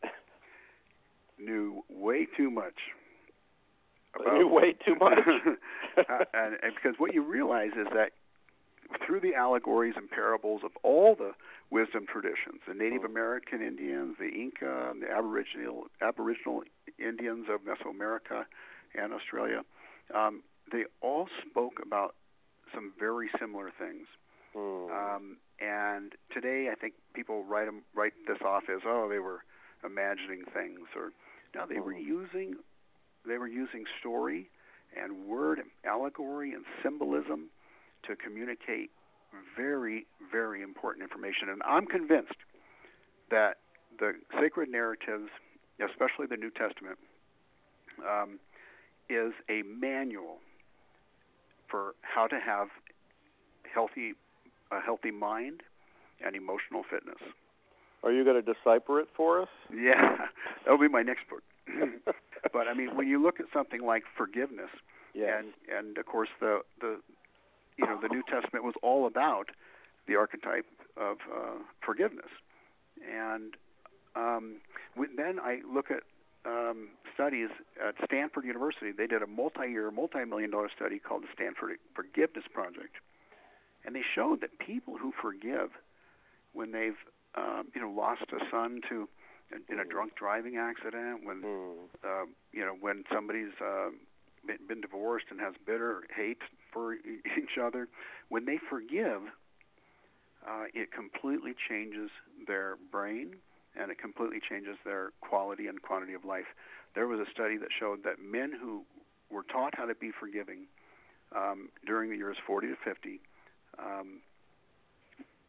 knew way too much. About knew way too much. uh, and, and because what you realize is that through the allegories and parables of all the wisdom traditions, the Native mm. American Indians, the Inca, and the Aboriginal, Aboriginal Indians of Mesoamerica and Australia, um, they all spoke about some very similar things. Mm. Um, and today, I think people write them, write this off as, oh, they were imagining things, or no, they mm. were using they were using story and word and allegory and symbolism to communicate very, very important information. And I'm convinced that the sacred narratives, especially the New Testament, um, is a manual for how to have healthy, a healthy mind and emotional fitness. Are you going to decipher it for us? Yeah, that'll be my next book. But I mean, when you look at something like forgiveness, yes. and and of course the the you know the New Testament was all about the archetype of uh, forgiveness, and um, when, then I look at um, studies at Stanford University. They did a multi-year, multi-million dollar study called the Stanford Forgiveness Project, and they showed that people who forgive when they've um, you know lost a son to in a drunk driving accident, when mm. uh, you know when somebody's uh, been, been divorced and has bitter hate for each other, when they forgive, uh, it completely changes their brain and it completely changes their quality and quantity of life. There was a study that showed that men who were taught how to be forgiving um, during the years forty to fifty, um,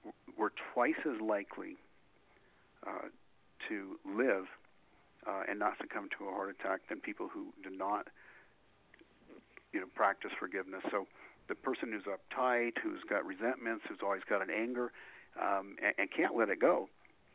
we're twice as likely uh, to live uh, and not succumb to a heart attack than people who do not, you know, practice forgiveness. So the person who's uptight, who's got resentments, who's always got an anger, um, and, and can't let it go,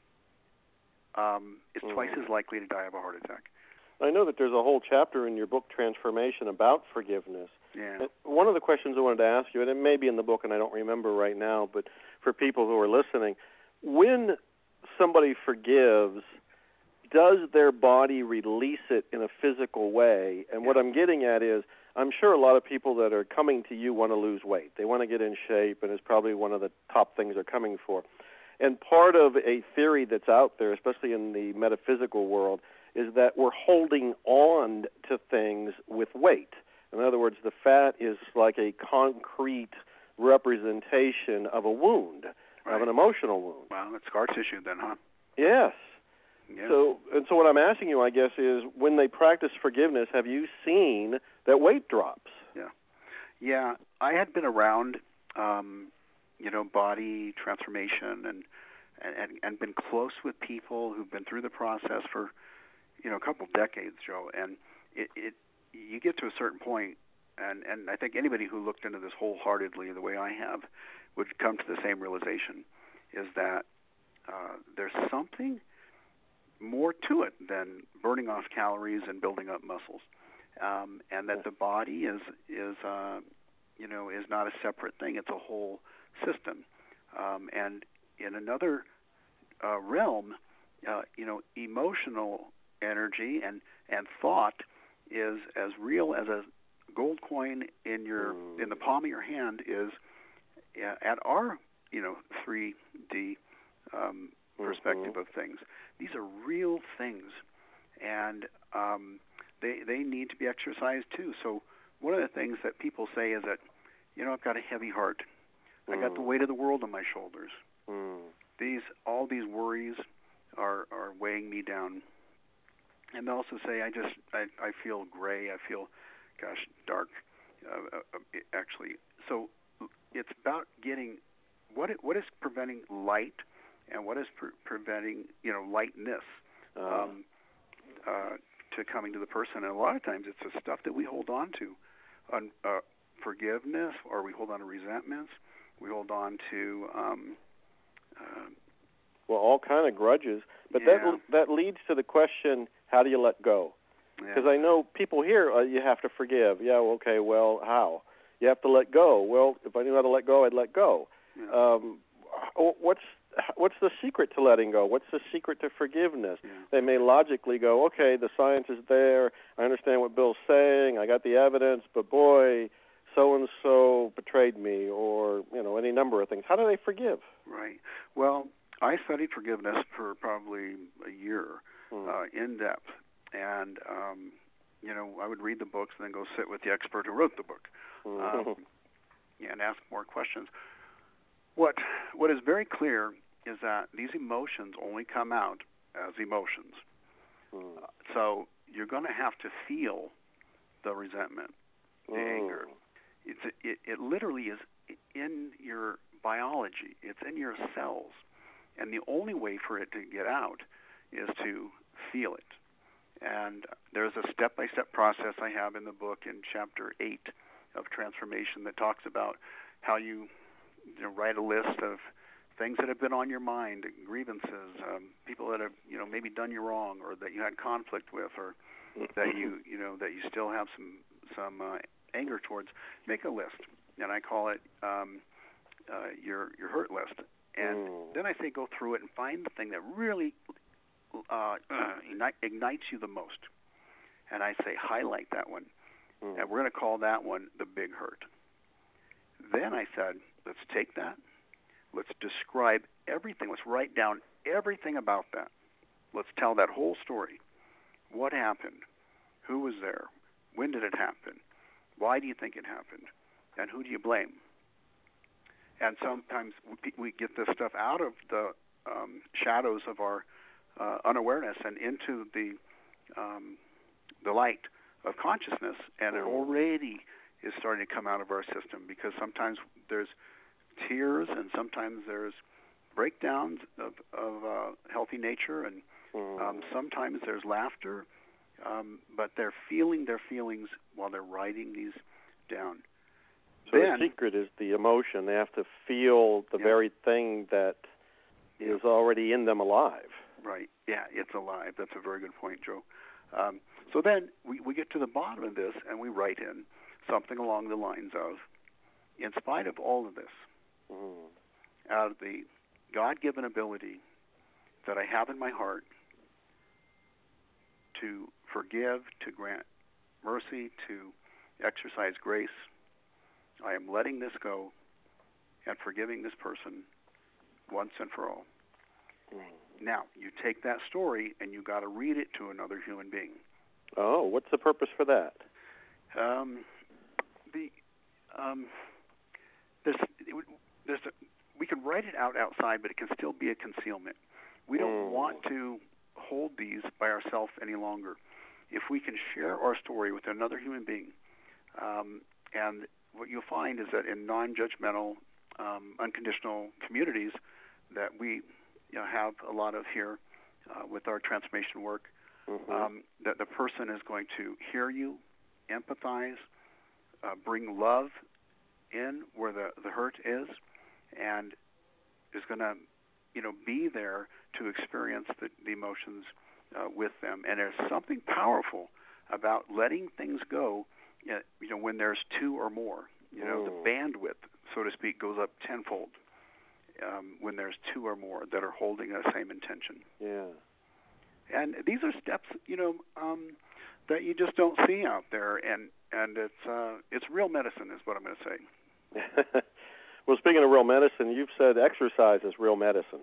um, is mm. twice as likely to die of a heart attack. I know that there's a whole chapter in your book, Transformation, about forgiveness. Yeah. One of the questions I wanted to ask you, and it may be in the book and I don't remember right now, but for people who are listening, when somebody forgives, does their body release it in a physical way? And yeah. what I'm getting at is, I'm sure a lot of people that are coming to you want to lose weight. They want to get in shape, and it's probably one of the top things they're coming for. And part of a theory that's out there, especially in the metaphysical world, is that we're holding on to things with weight. In other words, the fat is like a concrete representation of a wound, right. of an emotional wound. Well, it's scar tissue then, huh? Yes. Yeah. So, and so what I'm asking you, I guess, is when they practice forgiveness, have you seen that weight drops? Yeah. Yeah, I had been around, um, you know, body transformation and, and, and been close with people who've been through the process for, you know, a couple decades, Joe. And it, it you get to a certain point, and, and I think anybody who looked into this wholeheartedly the way I have would come to the same realization, is that uh, there's something more to it than burning off calories and building up muscles, um, and that the body is is uh, you know is not a separate thing; it's a whole system. Um, and in another uh, realm, uh, you know, emotional energy and and thought is as real as a gold coin in your in the palm of your hand is uh, at our you know three D um, perspective mm-hmm. of things. These are real things, and um, they they need to be exercised too. So one of the things that people say is that, you know, I've got a heavy heart. Mm. I got the weight of the world on my shoulders. Mm. These all these worries are are weighing me down. And they also say I just I, I feel gray. I feel, gosh, dark. Uh, uh, actually, so it's about getting what it, what is preventing light. And what is pre- preventing, you know, lightness uh. um, uh, to coming to the person? And a lot of times it's the stuff that we hold on to, on uh, forgiveness, or we hold on to resentments. We hold on to, um, uh, well, all kind of grudges. But yeah. that that leads to the question: how do you let go? Because yeah. I know people here, uh, you have to forgive. Yeah, okay. Well, how? You have to let go. Well, if I knew how to let go, I'd let go. Yeah. Um, what's What's the secret to letting go? What's the secret to forgiveness? Yeah. They may logically go, okay, the science is there. I understand what Bill's saying. I got the evidence, but boy, so-and-so betrayed me, or, you know, any number of things. How do they forgive? Right. Well, I studied forgiveness for probably a year, mm. uh, in depth. And, um, you know, I would read the books and then go sit with the expert who wrote the book mm-hmm. um, and ask more questions. What What is very clear is that these emotions only come out as emotions. Mm. Uh, so you're going to have to feel the resentment, the mm. anger. It's, it, it literally is in your biology. It's in your cells. And the only way for it to get out is to feel it. And there's a step-by-step process I have in the book in chapter eight of Transformation that talks about how you, you know, write a list of things that have been on your mind, grievances, um, people that have, you know, maybe done you wrong, or that you had conflict with, or that you, you know, that you still have some some uh, anger towards. Make a list, and I call it um, uh, your your hurt list. And mm. then I say go through it and find the thing that really uh, uh, ignite, ignites you the most. And I say highlight that one, mm. and we're going to call that one the big hurt. Then I said, let's take that. Let's describe everything. Let's write down everything about that. Let's tell that whole story. What happened? Who was there? When did it happen? Why do you think it happened? And who do you blame? And sometimes we get this stuff out of the um, shadows of our uh, unawareness and into the um, the light of consciousness, and it already is starting to come out of our system, because sometimes there's tears, and sometimes there's breakdowns of, of uh, healthy nature, and Mm. um, sometimes there's laughter, um, but they're feeling their feelings while they're writing these down. So Then, the secret is the emotion. They have to feel the Yeah. very thing that Yeah. is already in them alive. Right. Yeah, it's alive. That's a very good point, Joe. Um, so then we, we get to the bottom of this, and we write in something along the lines of, in spite of all of this, Mm. out of the God-given ability that I have in my heart to forgive, to grant mercy, to exercise grace, I am letting this go and forgiving this person once and for all. Mm. Now, you take that story and you got to read it to another human being. Oh, what's the purpose for that? Um, the um, there's, there's a, we can write it out outside, but it can still be a concealment. We don't Mm. want to hold these by ourselves any longer. If we can share our story with another human being, um, and what you'll find is that in non-judgmental, um, unconditional communities that we you know, have a lot of here uh, with our transformation work, Mm-hmm. um, that the person is going to hear you, empathize, uh, bring love in where the, the hurt is, and is going to, you know, be there to experience the, the emotions uh, with them. And there's something powerful about letting things go, uh, you know, when there's two or more. You know, Mm. the bandwidth, so to speak, goes up tenfold um, when there's two or more that are holding the same intention. Yeah. And these are steps, you know, um, that you just don't see out there, and and it's uh, it's real medicine, is what I'm going to say. Well, speaking of real medicine, you've said exercise is real medicine.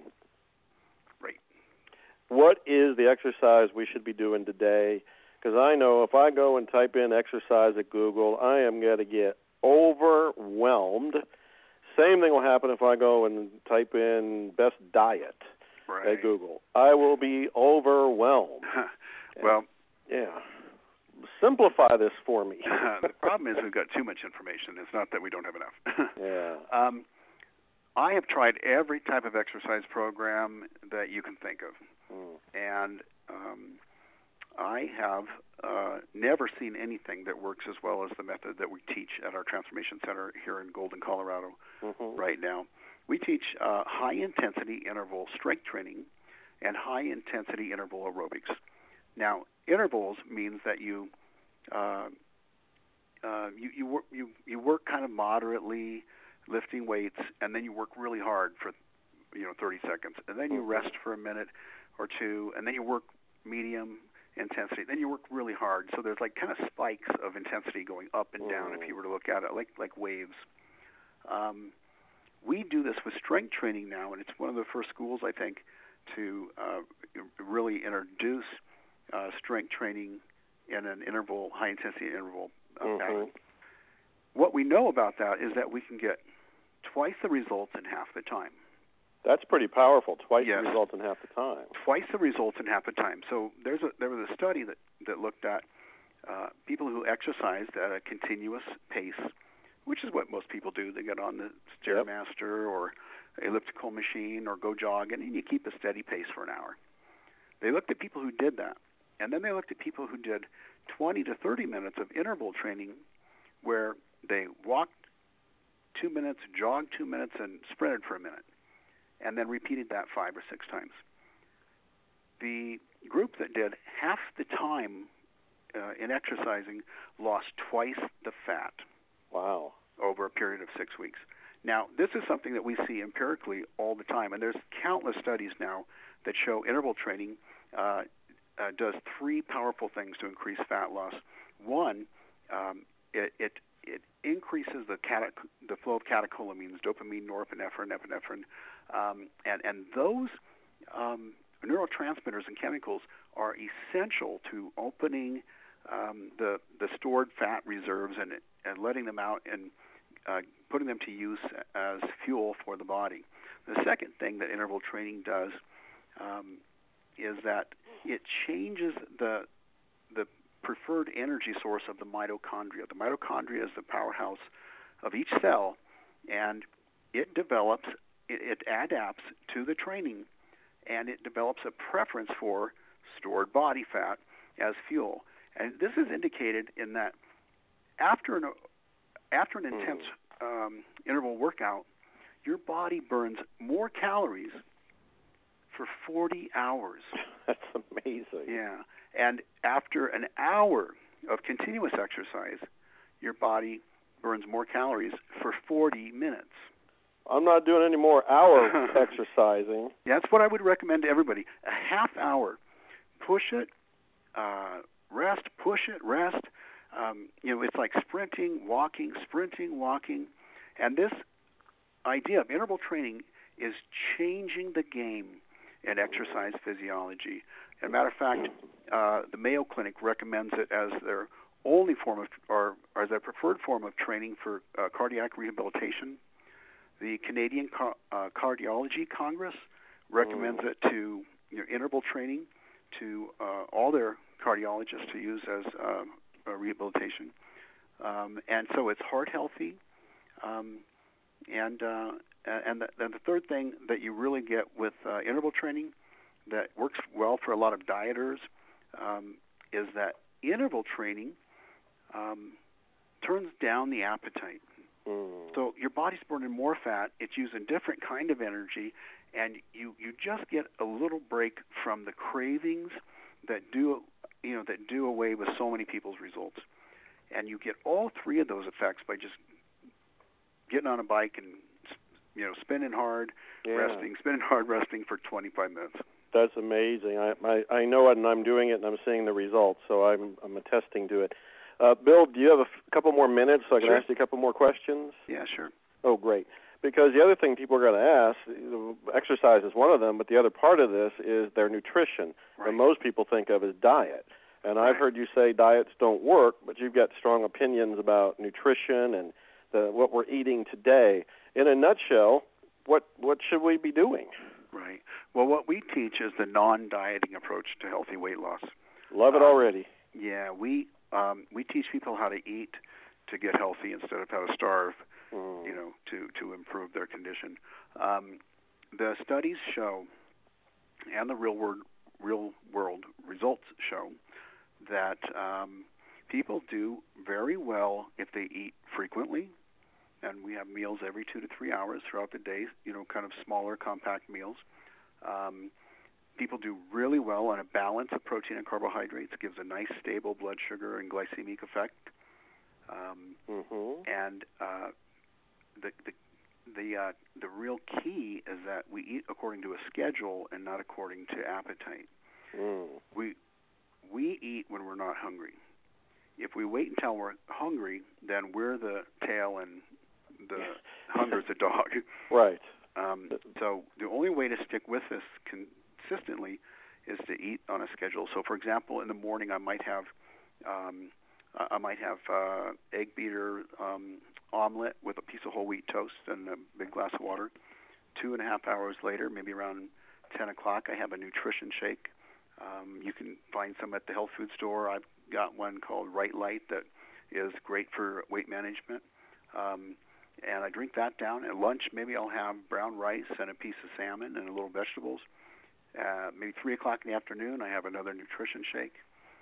Right. What is the exercise we should be doing today? Because I know if I go and type in exercise at Google, I am going to get overwhelmed. Same thing will happen if I go and type in best diet Right. at Google. I will be overwhelmed. Well, yeah. Simplify this for me. The problem is we've got too much information. It's not that we don't have enough. Yeah. Um, I have tried every type of exercise program that you can think of, Mm. and um, I have uh, never seen anything that works as well as the method that we teach at our Transformation Center here in Golden, Colorado Mm-hmm. right now. We teach uh, high-intensity interval strength training and high-intensity interval aerobics. Now, intervals means that you uh, uh, you you work you, you work kind of moderately, lifting weights, and then you work really hard for you know thirty seconds, and then you Mm-hmm. rest for a minute or two, and then you work medium intensity, then you work really hard. So there's like kind of spikes of intensity going up and down. Mm. If you were to look at it like like waves. Um, we do this with strength training now, and it's one of the first schools I think to uh, really introduce uh, strength training in an interval, high intensity interval uh, Mm-hmm. pattern. What we know about that is that we can get twice the results in half the time. That's pretty powerful. Twice Yes. the result in half the time. Twice the results in half the time. So there's a, there was a study that, that looked at uh, people who exercised at a continuous pace, which is what most people do. They get on the Stairmaster or elliptical machine or go jog, and you keep a steady pace for an hour. They looked at people who did that, and then they looked at people who did twenty to thirty minutes of interval training where they walked two minutes, jogged two minutes, and sprinted for a minute, and then repeated that five or six times. The group that did half the time uh, in exercising lost twice the fat. Wow. Over a period of six weeks. Now, this is something that we see empirically all the time, and there's countless studies now that show interval training uh, uh, does three powerful things to increase fat loss. One, um, it, it it increases the cate- the flow of catecholamines, dopamine, norepinephrine, epinephrine, um, and and those um, neurotransmitters and chemicals are essential to opening um, the the stored fat reserves and and letting them out and uh, putting them to use as fuel for the body. The second thing that interval training does um, is that it changes the the preferred energy source of the mitochondria. The mitochondria is the powerhouse of each cell, and it develops it, it adapts to the training, and it develops a preference for stored body fat as fuel. And this is indicated in that after an after an intense um, interval workout, your body burns more calories for forty hours. That's amazing. Yeah. And after an hour of continuous exercise, your body burns more calories for forty minutes. I'm not doing any more hour exercising. That's what I would recommend to everybody. A half hour. Push it, uh, rest, push it, rest. Um, you know, it's like sprinting, walking, sprinting, walking. And this idea of interval training is changing the game in exercise physiology. As a matter of fact, uh, the Mayo Clinic recommends it as their only form of, or, or their preferred form of training for uh, cardiac rehabilitation. The Canadian Car- uh, Cardiology Congress recommends it to you know, interval training to uh, all their cardiologists to use as uh, uh, rehabilitation. Um, and so it's heart healthy. Um, and uh, and, the, and the third thing that you really get with uh, interval training that works well for a lot of dieters um, is that interval training um, turns down the appetite. Mm. So your body's burning more fat, it's using different kind of energy, and you, you just get a little break from the cravings that do you know that do away with so many people's results. And you get all three of those effects by just getting on a bike and you know spinning hard, Yeah. resting, spinning hard, resting for twenty-five minutes. That's amazing. I, I I know it, and I'm doing it, and I'm seeing the results, so I'm I'm attesting to it. Uh, Bill, do you have a f- couple more minutes so I can Sure. ask you a couple more questions? Yeah, sure. Oh, great. Because the other thing people are going to ask, exercise is one of them, but the other part of this is their nutrition. Right. And most people think of as diet. And Right. I've heard you say diets don't work, but you've got strong opinions about nutrition and the, what we're eating today. In a nutshell, what what should we be doing? Right. Well, what we teach is the non-dieting approach to healthy weight loss. Love it Um, already. Yeah, we um, we teach people how to eat to get healthy instead of how to starve, Mm. you know, to, to improve their condition. Um, the studies show, and the real world real world results show, that um, people do very well if they eat frequently, and we have meals every two to three hours throughout the day, you know, kind of smaller, compact meals. Um, people do really well on a balance of protein and carbohydrates. It gives a nice, stable blood sugar and glycemic effect. Um, Mm-hmm. and uh, the the the uh, the real key is that we eat according to a schedule and not according to appetite. Mm. We we eat when we're not hungry. If we wait until we're hungry, then we're the tail and the hunger's the dog. Right. Um, so the only way to stick with this consistently is to eat on a schedule. So, for example, in the morning I might have um, I might have uh, egg beater um, omelet with a piece of whole wheat toast and a big glass of water. Two and a half hours later, maybe around ten o'clock, I have a nutrition shake. Um, you can find some at the health food store. I've got one called Right Light that is great for weight management. Um, and I drink that down. At lunch, maybe I'll have brown rice and a piece of salmon and a little vegetables. Uh, maybe three o'clock in the afternoon, I have another nutrition shake.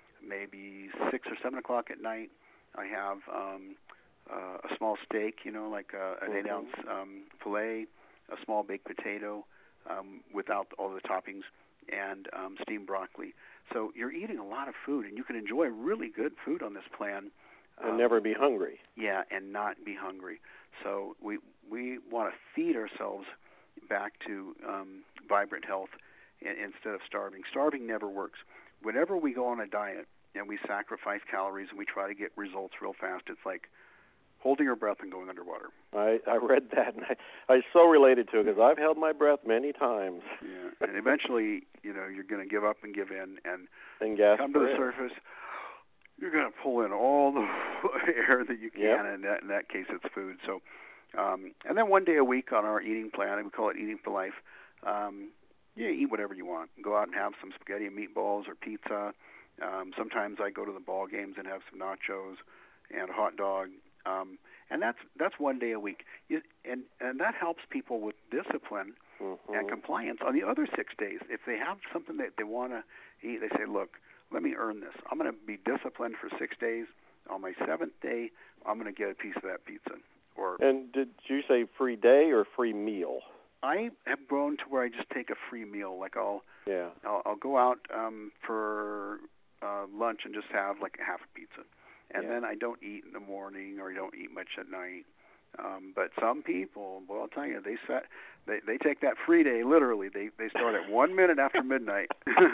Maybe six or seven o'clock at night, I have um, uh, a small steak, you know, like uh, an Mm-hmm. eight-ounce um, filet, a small baked potato um, without all the toppings, and um, steamed broccoli. So you're eating a lot of food, and you can enjoy really good food on this plan. And um, never be hungry. Yeah, and not be hungry. So we we want to feed ourselves back to um, vibrant health in, instead of starving. Starving never works. Whenever we go on a diet and we sacrifice calories and we try to get results real fast, it's like holding your breath and going underwater. I, I read that, and I, I so related to it because I've held my breath many times. Yeah, and eventually, you know, you're going to give up and give in and And gasp come to for the air. surface. You're going to pull in all the air that you can, Yep. and in that, in that case, it's food. So, um, and then one day a week on our eating plan, we call it Eating for Life. Um, yeah, eat whatever you want. Go out and have some spaghetti and meatballs or pizza. Um, sometimes I go to the ball games and have some nachos and a hot dog. Um, and that's that's one day a week. You, and and that helps people with discipline Mm-hmm. and compliance on the other six days. If they have something that they want to eat, they say, look, let me earn this. I'm going to be disciplined for six days. On my seventh day, I'm going to get a piece of that pizza. Or And did you say free day or free meal? I have grown to where I just take a free meal. Like I'll Yeah. I'll, I'll go out um, for uh, lunch and just have like a half a pizza, and Yeah. then I don't eat in the morning or I don't eat much at night. Um, but some people, well, I'll tell you, they set they they take that free day literally. They they start at one minute after midnight,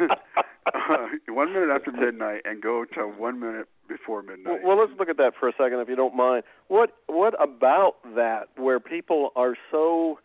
uh, one minute after midnight, and go to one minute before Well, midnight. well, let's look at that for a second, if you don't mind. What what about that, where people are so,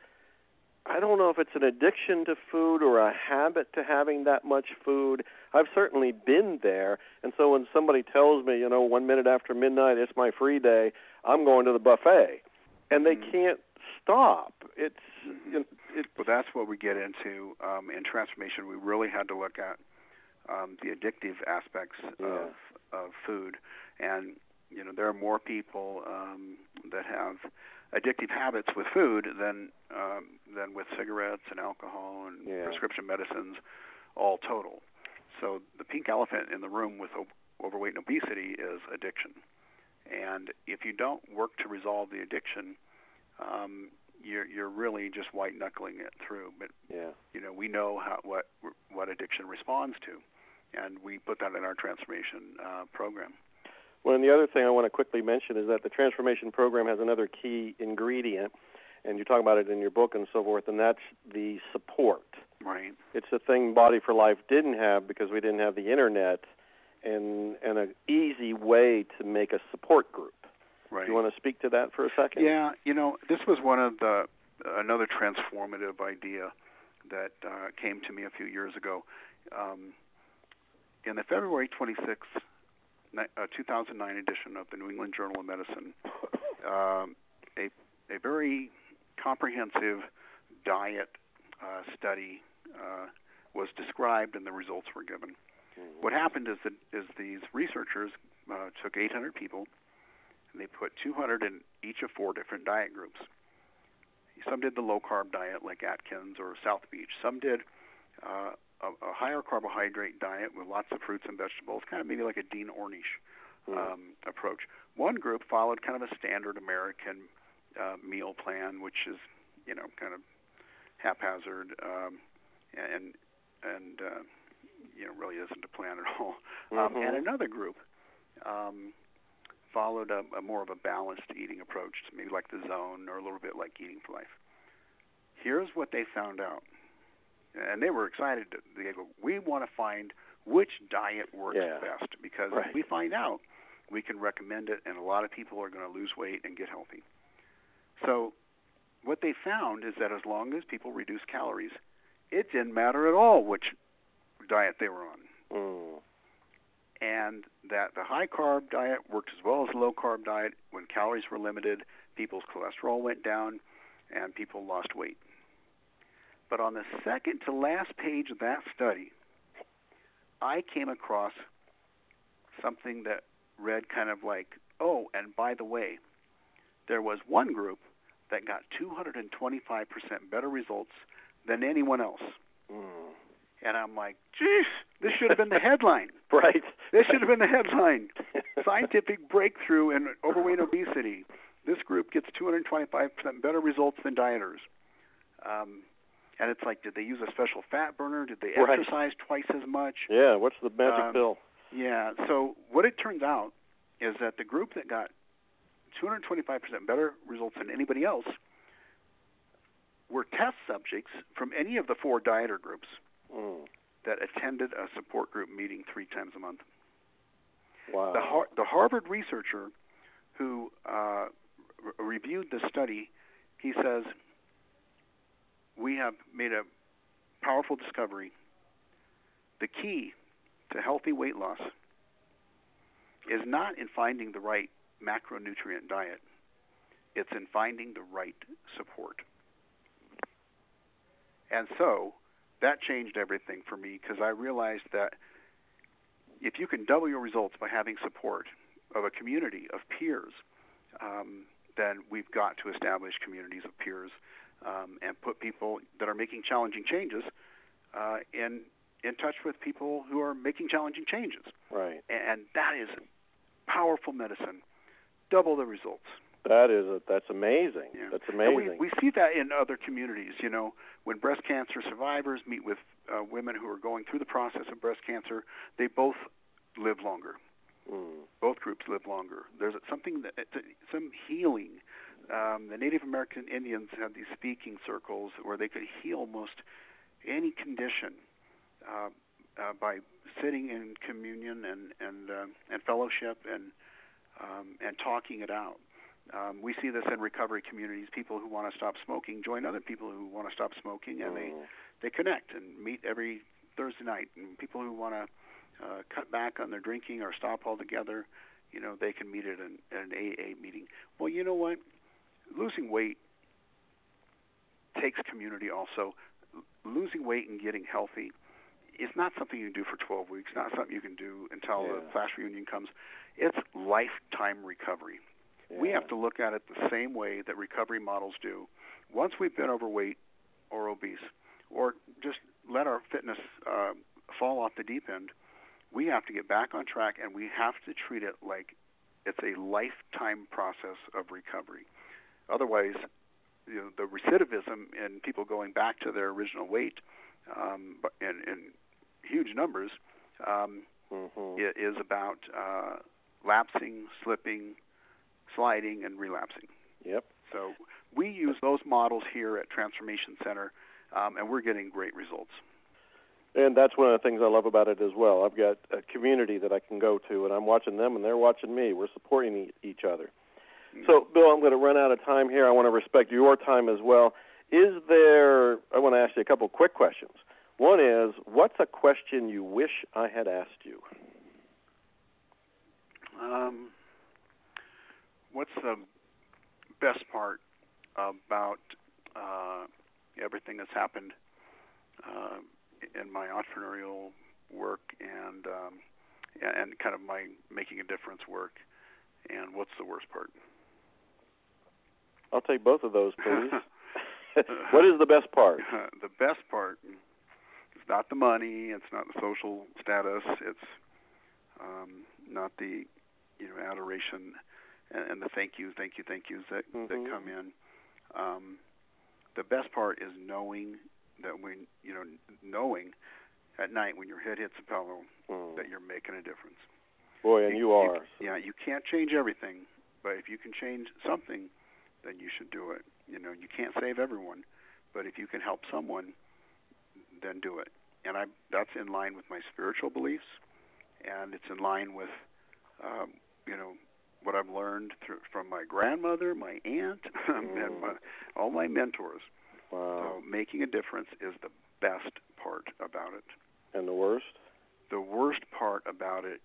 I don't know if it's an addiction to food or a habit to having that much food. I've certainly been there, and so when somebody tells me, you know, one minute after midnight, it's my free day, I'm going to the buffet, and they Mhm. can't stop. It's, Mhm. you know, it, Well, that's what we get into um, in transformation. We really had to look at um, the addictive aspects Yeah. of of food, and you know there are more people um, that have addictive habits with food than um, than with cigarettes and alcohol and Yeah. prescription medicines, all total. So the pink elephant in the room with o- overweight and obesity is addiction, and if you don't work to resolve the addiction, um, you're you're really just white knuckling it through. But yeah. you know we know how what what addiction responds to, and we put that in our transformation uh, program. Well, and the other thing I want to quickly mention is that the transformation program has another key ingredient, and you talk about it in your book and so forth, and that's the support. Right. It's the thing Body for Life didn't have because we didn't have the internet and and an easy way to make a support group. Right. Do you want to speak to that for a second? Yeah. You know, this was one of the another transformative idea that uh, came to me a few years ago. Um, in the February twenty-sixth, uh, two thousand nine edition of the New England Journal of Medicine, um, a a very comprehensive diet uh, study uh, was described, and the results were given. Mm-hmm. What happened is that is these researchers uh, took eight hundred people, and they put two hundred in each of four different diet groups. Some did the low-carb diet like Atkins or South Beach. Some did uh, a, a higher carbohydrate diet with lots of fruits and vegetables, kind of maybe like a Dean Ornish um, mm. approach. One group followed kind of a standard American uh, meal plan, which is, you know, kind of haphazard um, and and uh, you know really isn't a plan at all. Mm-hmm. Um, and another group um, followed a, a more of a balanced eating approach, maybe like the Zone or a little bit like Eating for Life. Here's what they found out, and they were excited. To, they go, we want to find which diet works yeah. best, because right. if we find out, we can recommend it, and a lot of people are going to lose weight and get healthy. So what they found is that as long as people reduce calories, it didn't matter at all which diet they were on. Mm. And that the high-carb diet worked as well as the low-carb diet. When calories were limited, people's cholesterol went down, and people lost weight. But on the second to last page of that study, I came across something that read kind of like, oh, and by the way, there was one group that got two hundred twenty-five percent better results than anyone else. Mm. And I'm like, geez, this should have been the headline. Right. This should have been the headline. Scientific breakthrough in overweight and obesity. This group gets two hundred twenty-five percent better results than dieters. Um, and it's like, did they use a special fat burner? Did they right. exercise twice as much? Yeah, what's the magic um, pill? Yeah, so what it turns out is that the group that got two hundred twenty-five percent better results than anybody else were test subjects from any of the four dieter groups mm. that attended a support group meeting three times a month. Wow. The, Har- the Harvard researcher who uh, re- reviewed the study, he says, we have made a powerful discovery. The key to healthy weight loss is not in finding the right macronutrient diet. It's in finding the right support. And so that changed everything for me, because I realized that if you can double your results by having support of a community of peers um, then we've got to establish communities of peers um, and put people that are making challenging changes uh, in in touch with people who are making challenging changes. Right. And that is powerful medicine. Double the results. That is a, that's amazing. Yeah. That's amazing. And we, we see that in other communities. You know, when breast cancer survivors meet with uh, women who are going through the process of breast cancer, they both live longer. Mm. Both groups live longer. There's something that some healing. Um, the Native American Indians had these speaking circles where they could heal almost any condition uh, uh, by sitting in communion and and uh, and fellowship and um, and talking it out. Um, we see this in recovery communities. People who want to stop smoking join other people who want to stop smoking, and mm. they, they connect and meet every Thursday night. And people who want to uh, cut back on their drinking or stop altogether, you know, they can meet at an, at an A A meeting. Well, you know what? Losing weight takes community also. Losing weight and getting healthy is not something you can do for twelve weeks, not something you can do until yeah. the class reunion comes. It's lifetime recovery. Yeah. We have to look at it the same way that recovery models do. Once we've been overweight or obese or just let our fitness uh, fall off the deep end, we have to get back on track, and we have to treat it like it's a lifetime process of recovery. Otherwise, you know, the recidivism in people going back to their original weight um, in, in huge numbers um, mm-hmm. is about uh, lapsing, slipping, sliding, and relapsing. Yep. So we use those models here at Transformation Center, um, and we're getting great results. And that's one of the things I love about it as well. I've got a community that I can go to, and I'm watching them, and they're watching me. We're supporting e- each other. Mm-hmm. So, Bill, I'm going to run out of time here. I want to respect your time as well. Is there, I want to ask you a couple quick questions. One is, what's a question you wish I had asked you? Um... What's the best part about uh, everything that's happened uh, in my entrepreneurial work and um, and kind of my making a difference work? And what's the worst part? I'll take both of those, please. What is the best part? The best part is not the money. It's not the social status. It's um, not the you know adoration. And the thank you, thank you, thank yous that, mm-hmm. that come in. Um, the best part is knowing that when, you know, knowing at night when your head hits the pillow mm. that you're making a difference. Boy, and you, you are. You, yeah, you can't change everything, but if you can change something, then you should do it. You know, you can't save everyone, but if you can help someone, then do it. And I, that's in line with my spiritual beliefs, and it's in line with, um, you know, what I've learned through, from my grandmother, my aunt, mm. and my, all my mentors. Wow. So making a difference is the best part about it. And the worst? The worst part about it,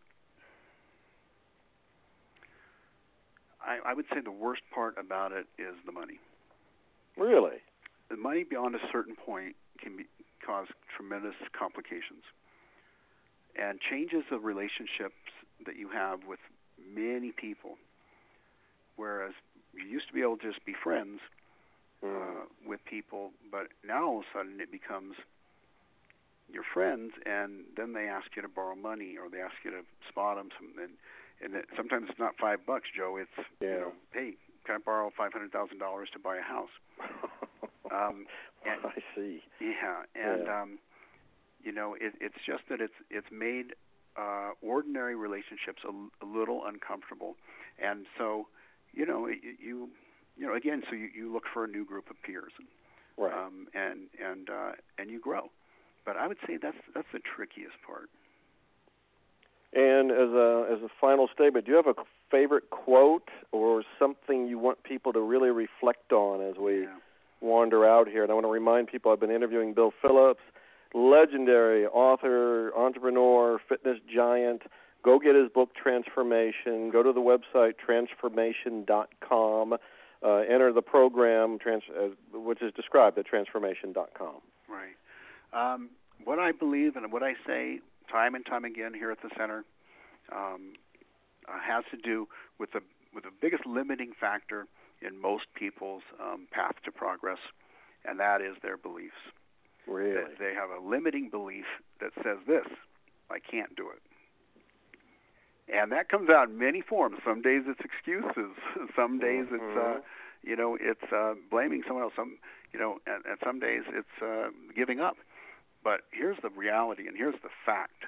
I, I would say the worst part about it is the money. Really? The money beyond a certain point can be, cause tremendous complications and changes the relationships that you have with many people, whereas you used to be able to just be friends uh, mm. with people, but now all of a sudden it becomes your friends, and then they ask you to borrow money or they ask you to spot them, some, and, and it, sometimes it's not five bucks, Joe. It's yeah. you know, hey, can I borrow five hundred thousand dollars to buy a house? um, and, I see. Yeah, and yeah. Um, you know, it, it's just that it's it's made Uh, ordinary relationships a, a little uncomfortable, and so you know you you, you know again so you, you look for a new group of peers, right? Um, and and uh, and you grow, but I would say that's that's the trickiest part. And as a as a final statement, do you have a favorite quote or something you want people to really reflect on as we yeah. wander out here? And I want to remind people I've been interviewing Bill Phillips, legendary author, entrepreneur, fitness giant. Go get his book, Transformation. Go to the website, transformation dot com. Uh, enter the program, trans, uh, which is described at transformation dot com. Right. Um, what I believe and what I say time and time again here at the center um, uh, has to do with the with the biggest limiting factor in most people's um, path to progress, and that is their beliefs. Really? That they have a limiting belief that says this, I can't do it. And that comes out in many forms. Some days it's excuses. Some days mm-hmm. it's, uh, you know, it's uh, blaming someone else. Some, you know, and, and some days it's uh, giving up. But here's the reality, and here's the fact.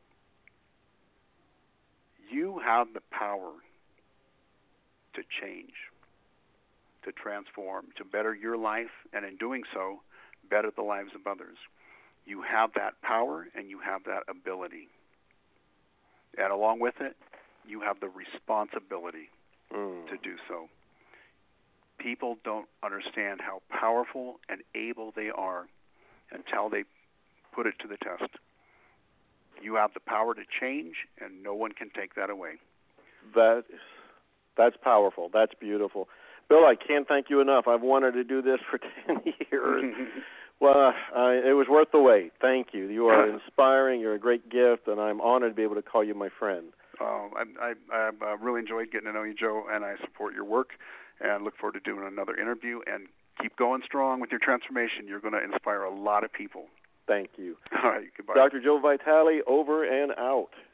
You have the power to change, to transform, to better your life, and in doing so, better the lives of others. You have that power, and you have that ability. And along with it, you have the responsibility mm. to do so. People don't understand how powerful and able they are until they put it to the test. You have the power to change, and no one can take that away. That, that's powerful. That's beautiful. Bill, I can't thank you enough. I've wanted to do this for ten years. Well, uh, it was worth the wait. Thank you. You are inspiring. You're a great gift, and I'm honored to be able to call you my friend. Oh, I, I, I uh, really enjoyed getting to know you, Joe, and I support your work and look forward to doing another interview. And keep going strong with your transformation. You're going to inspire a lot of people. Thank you. All right, goodbye. Doctor Joe Vitale, over and out.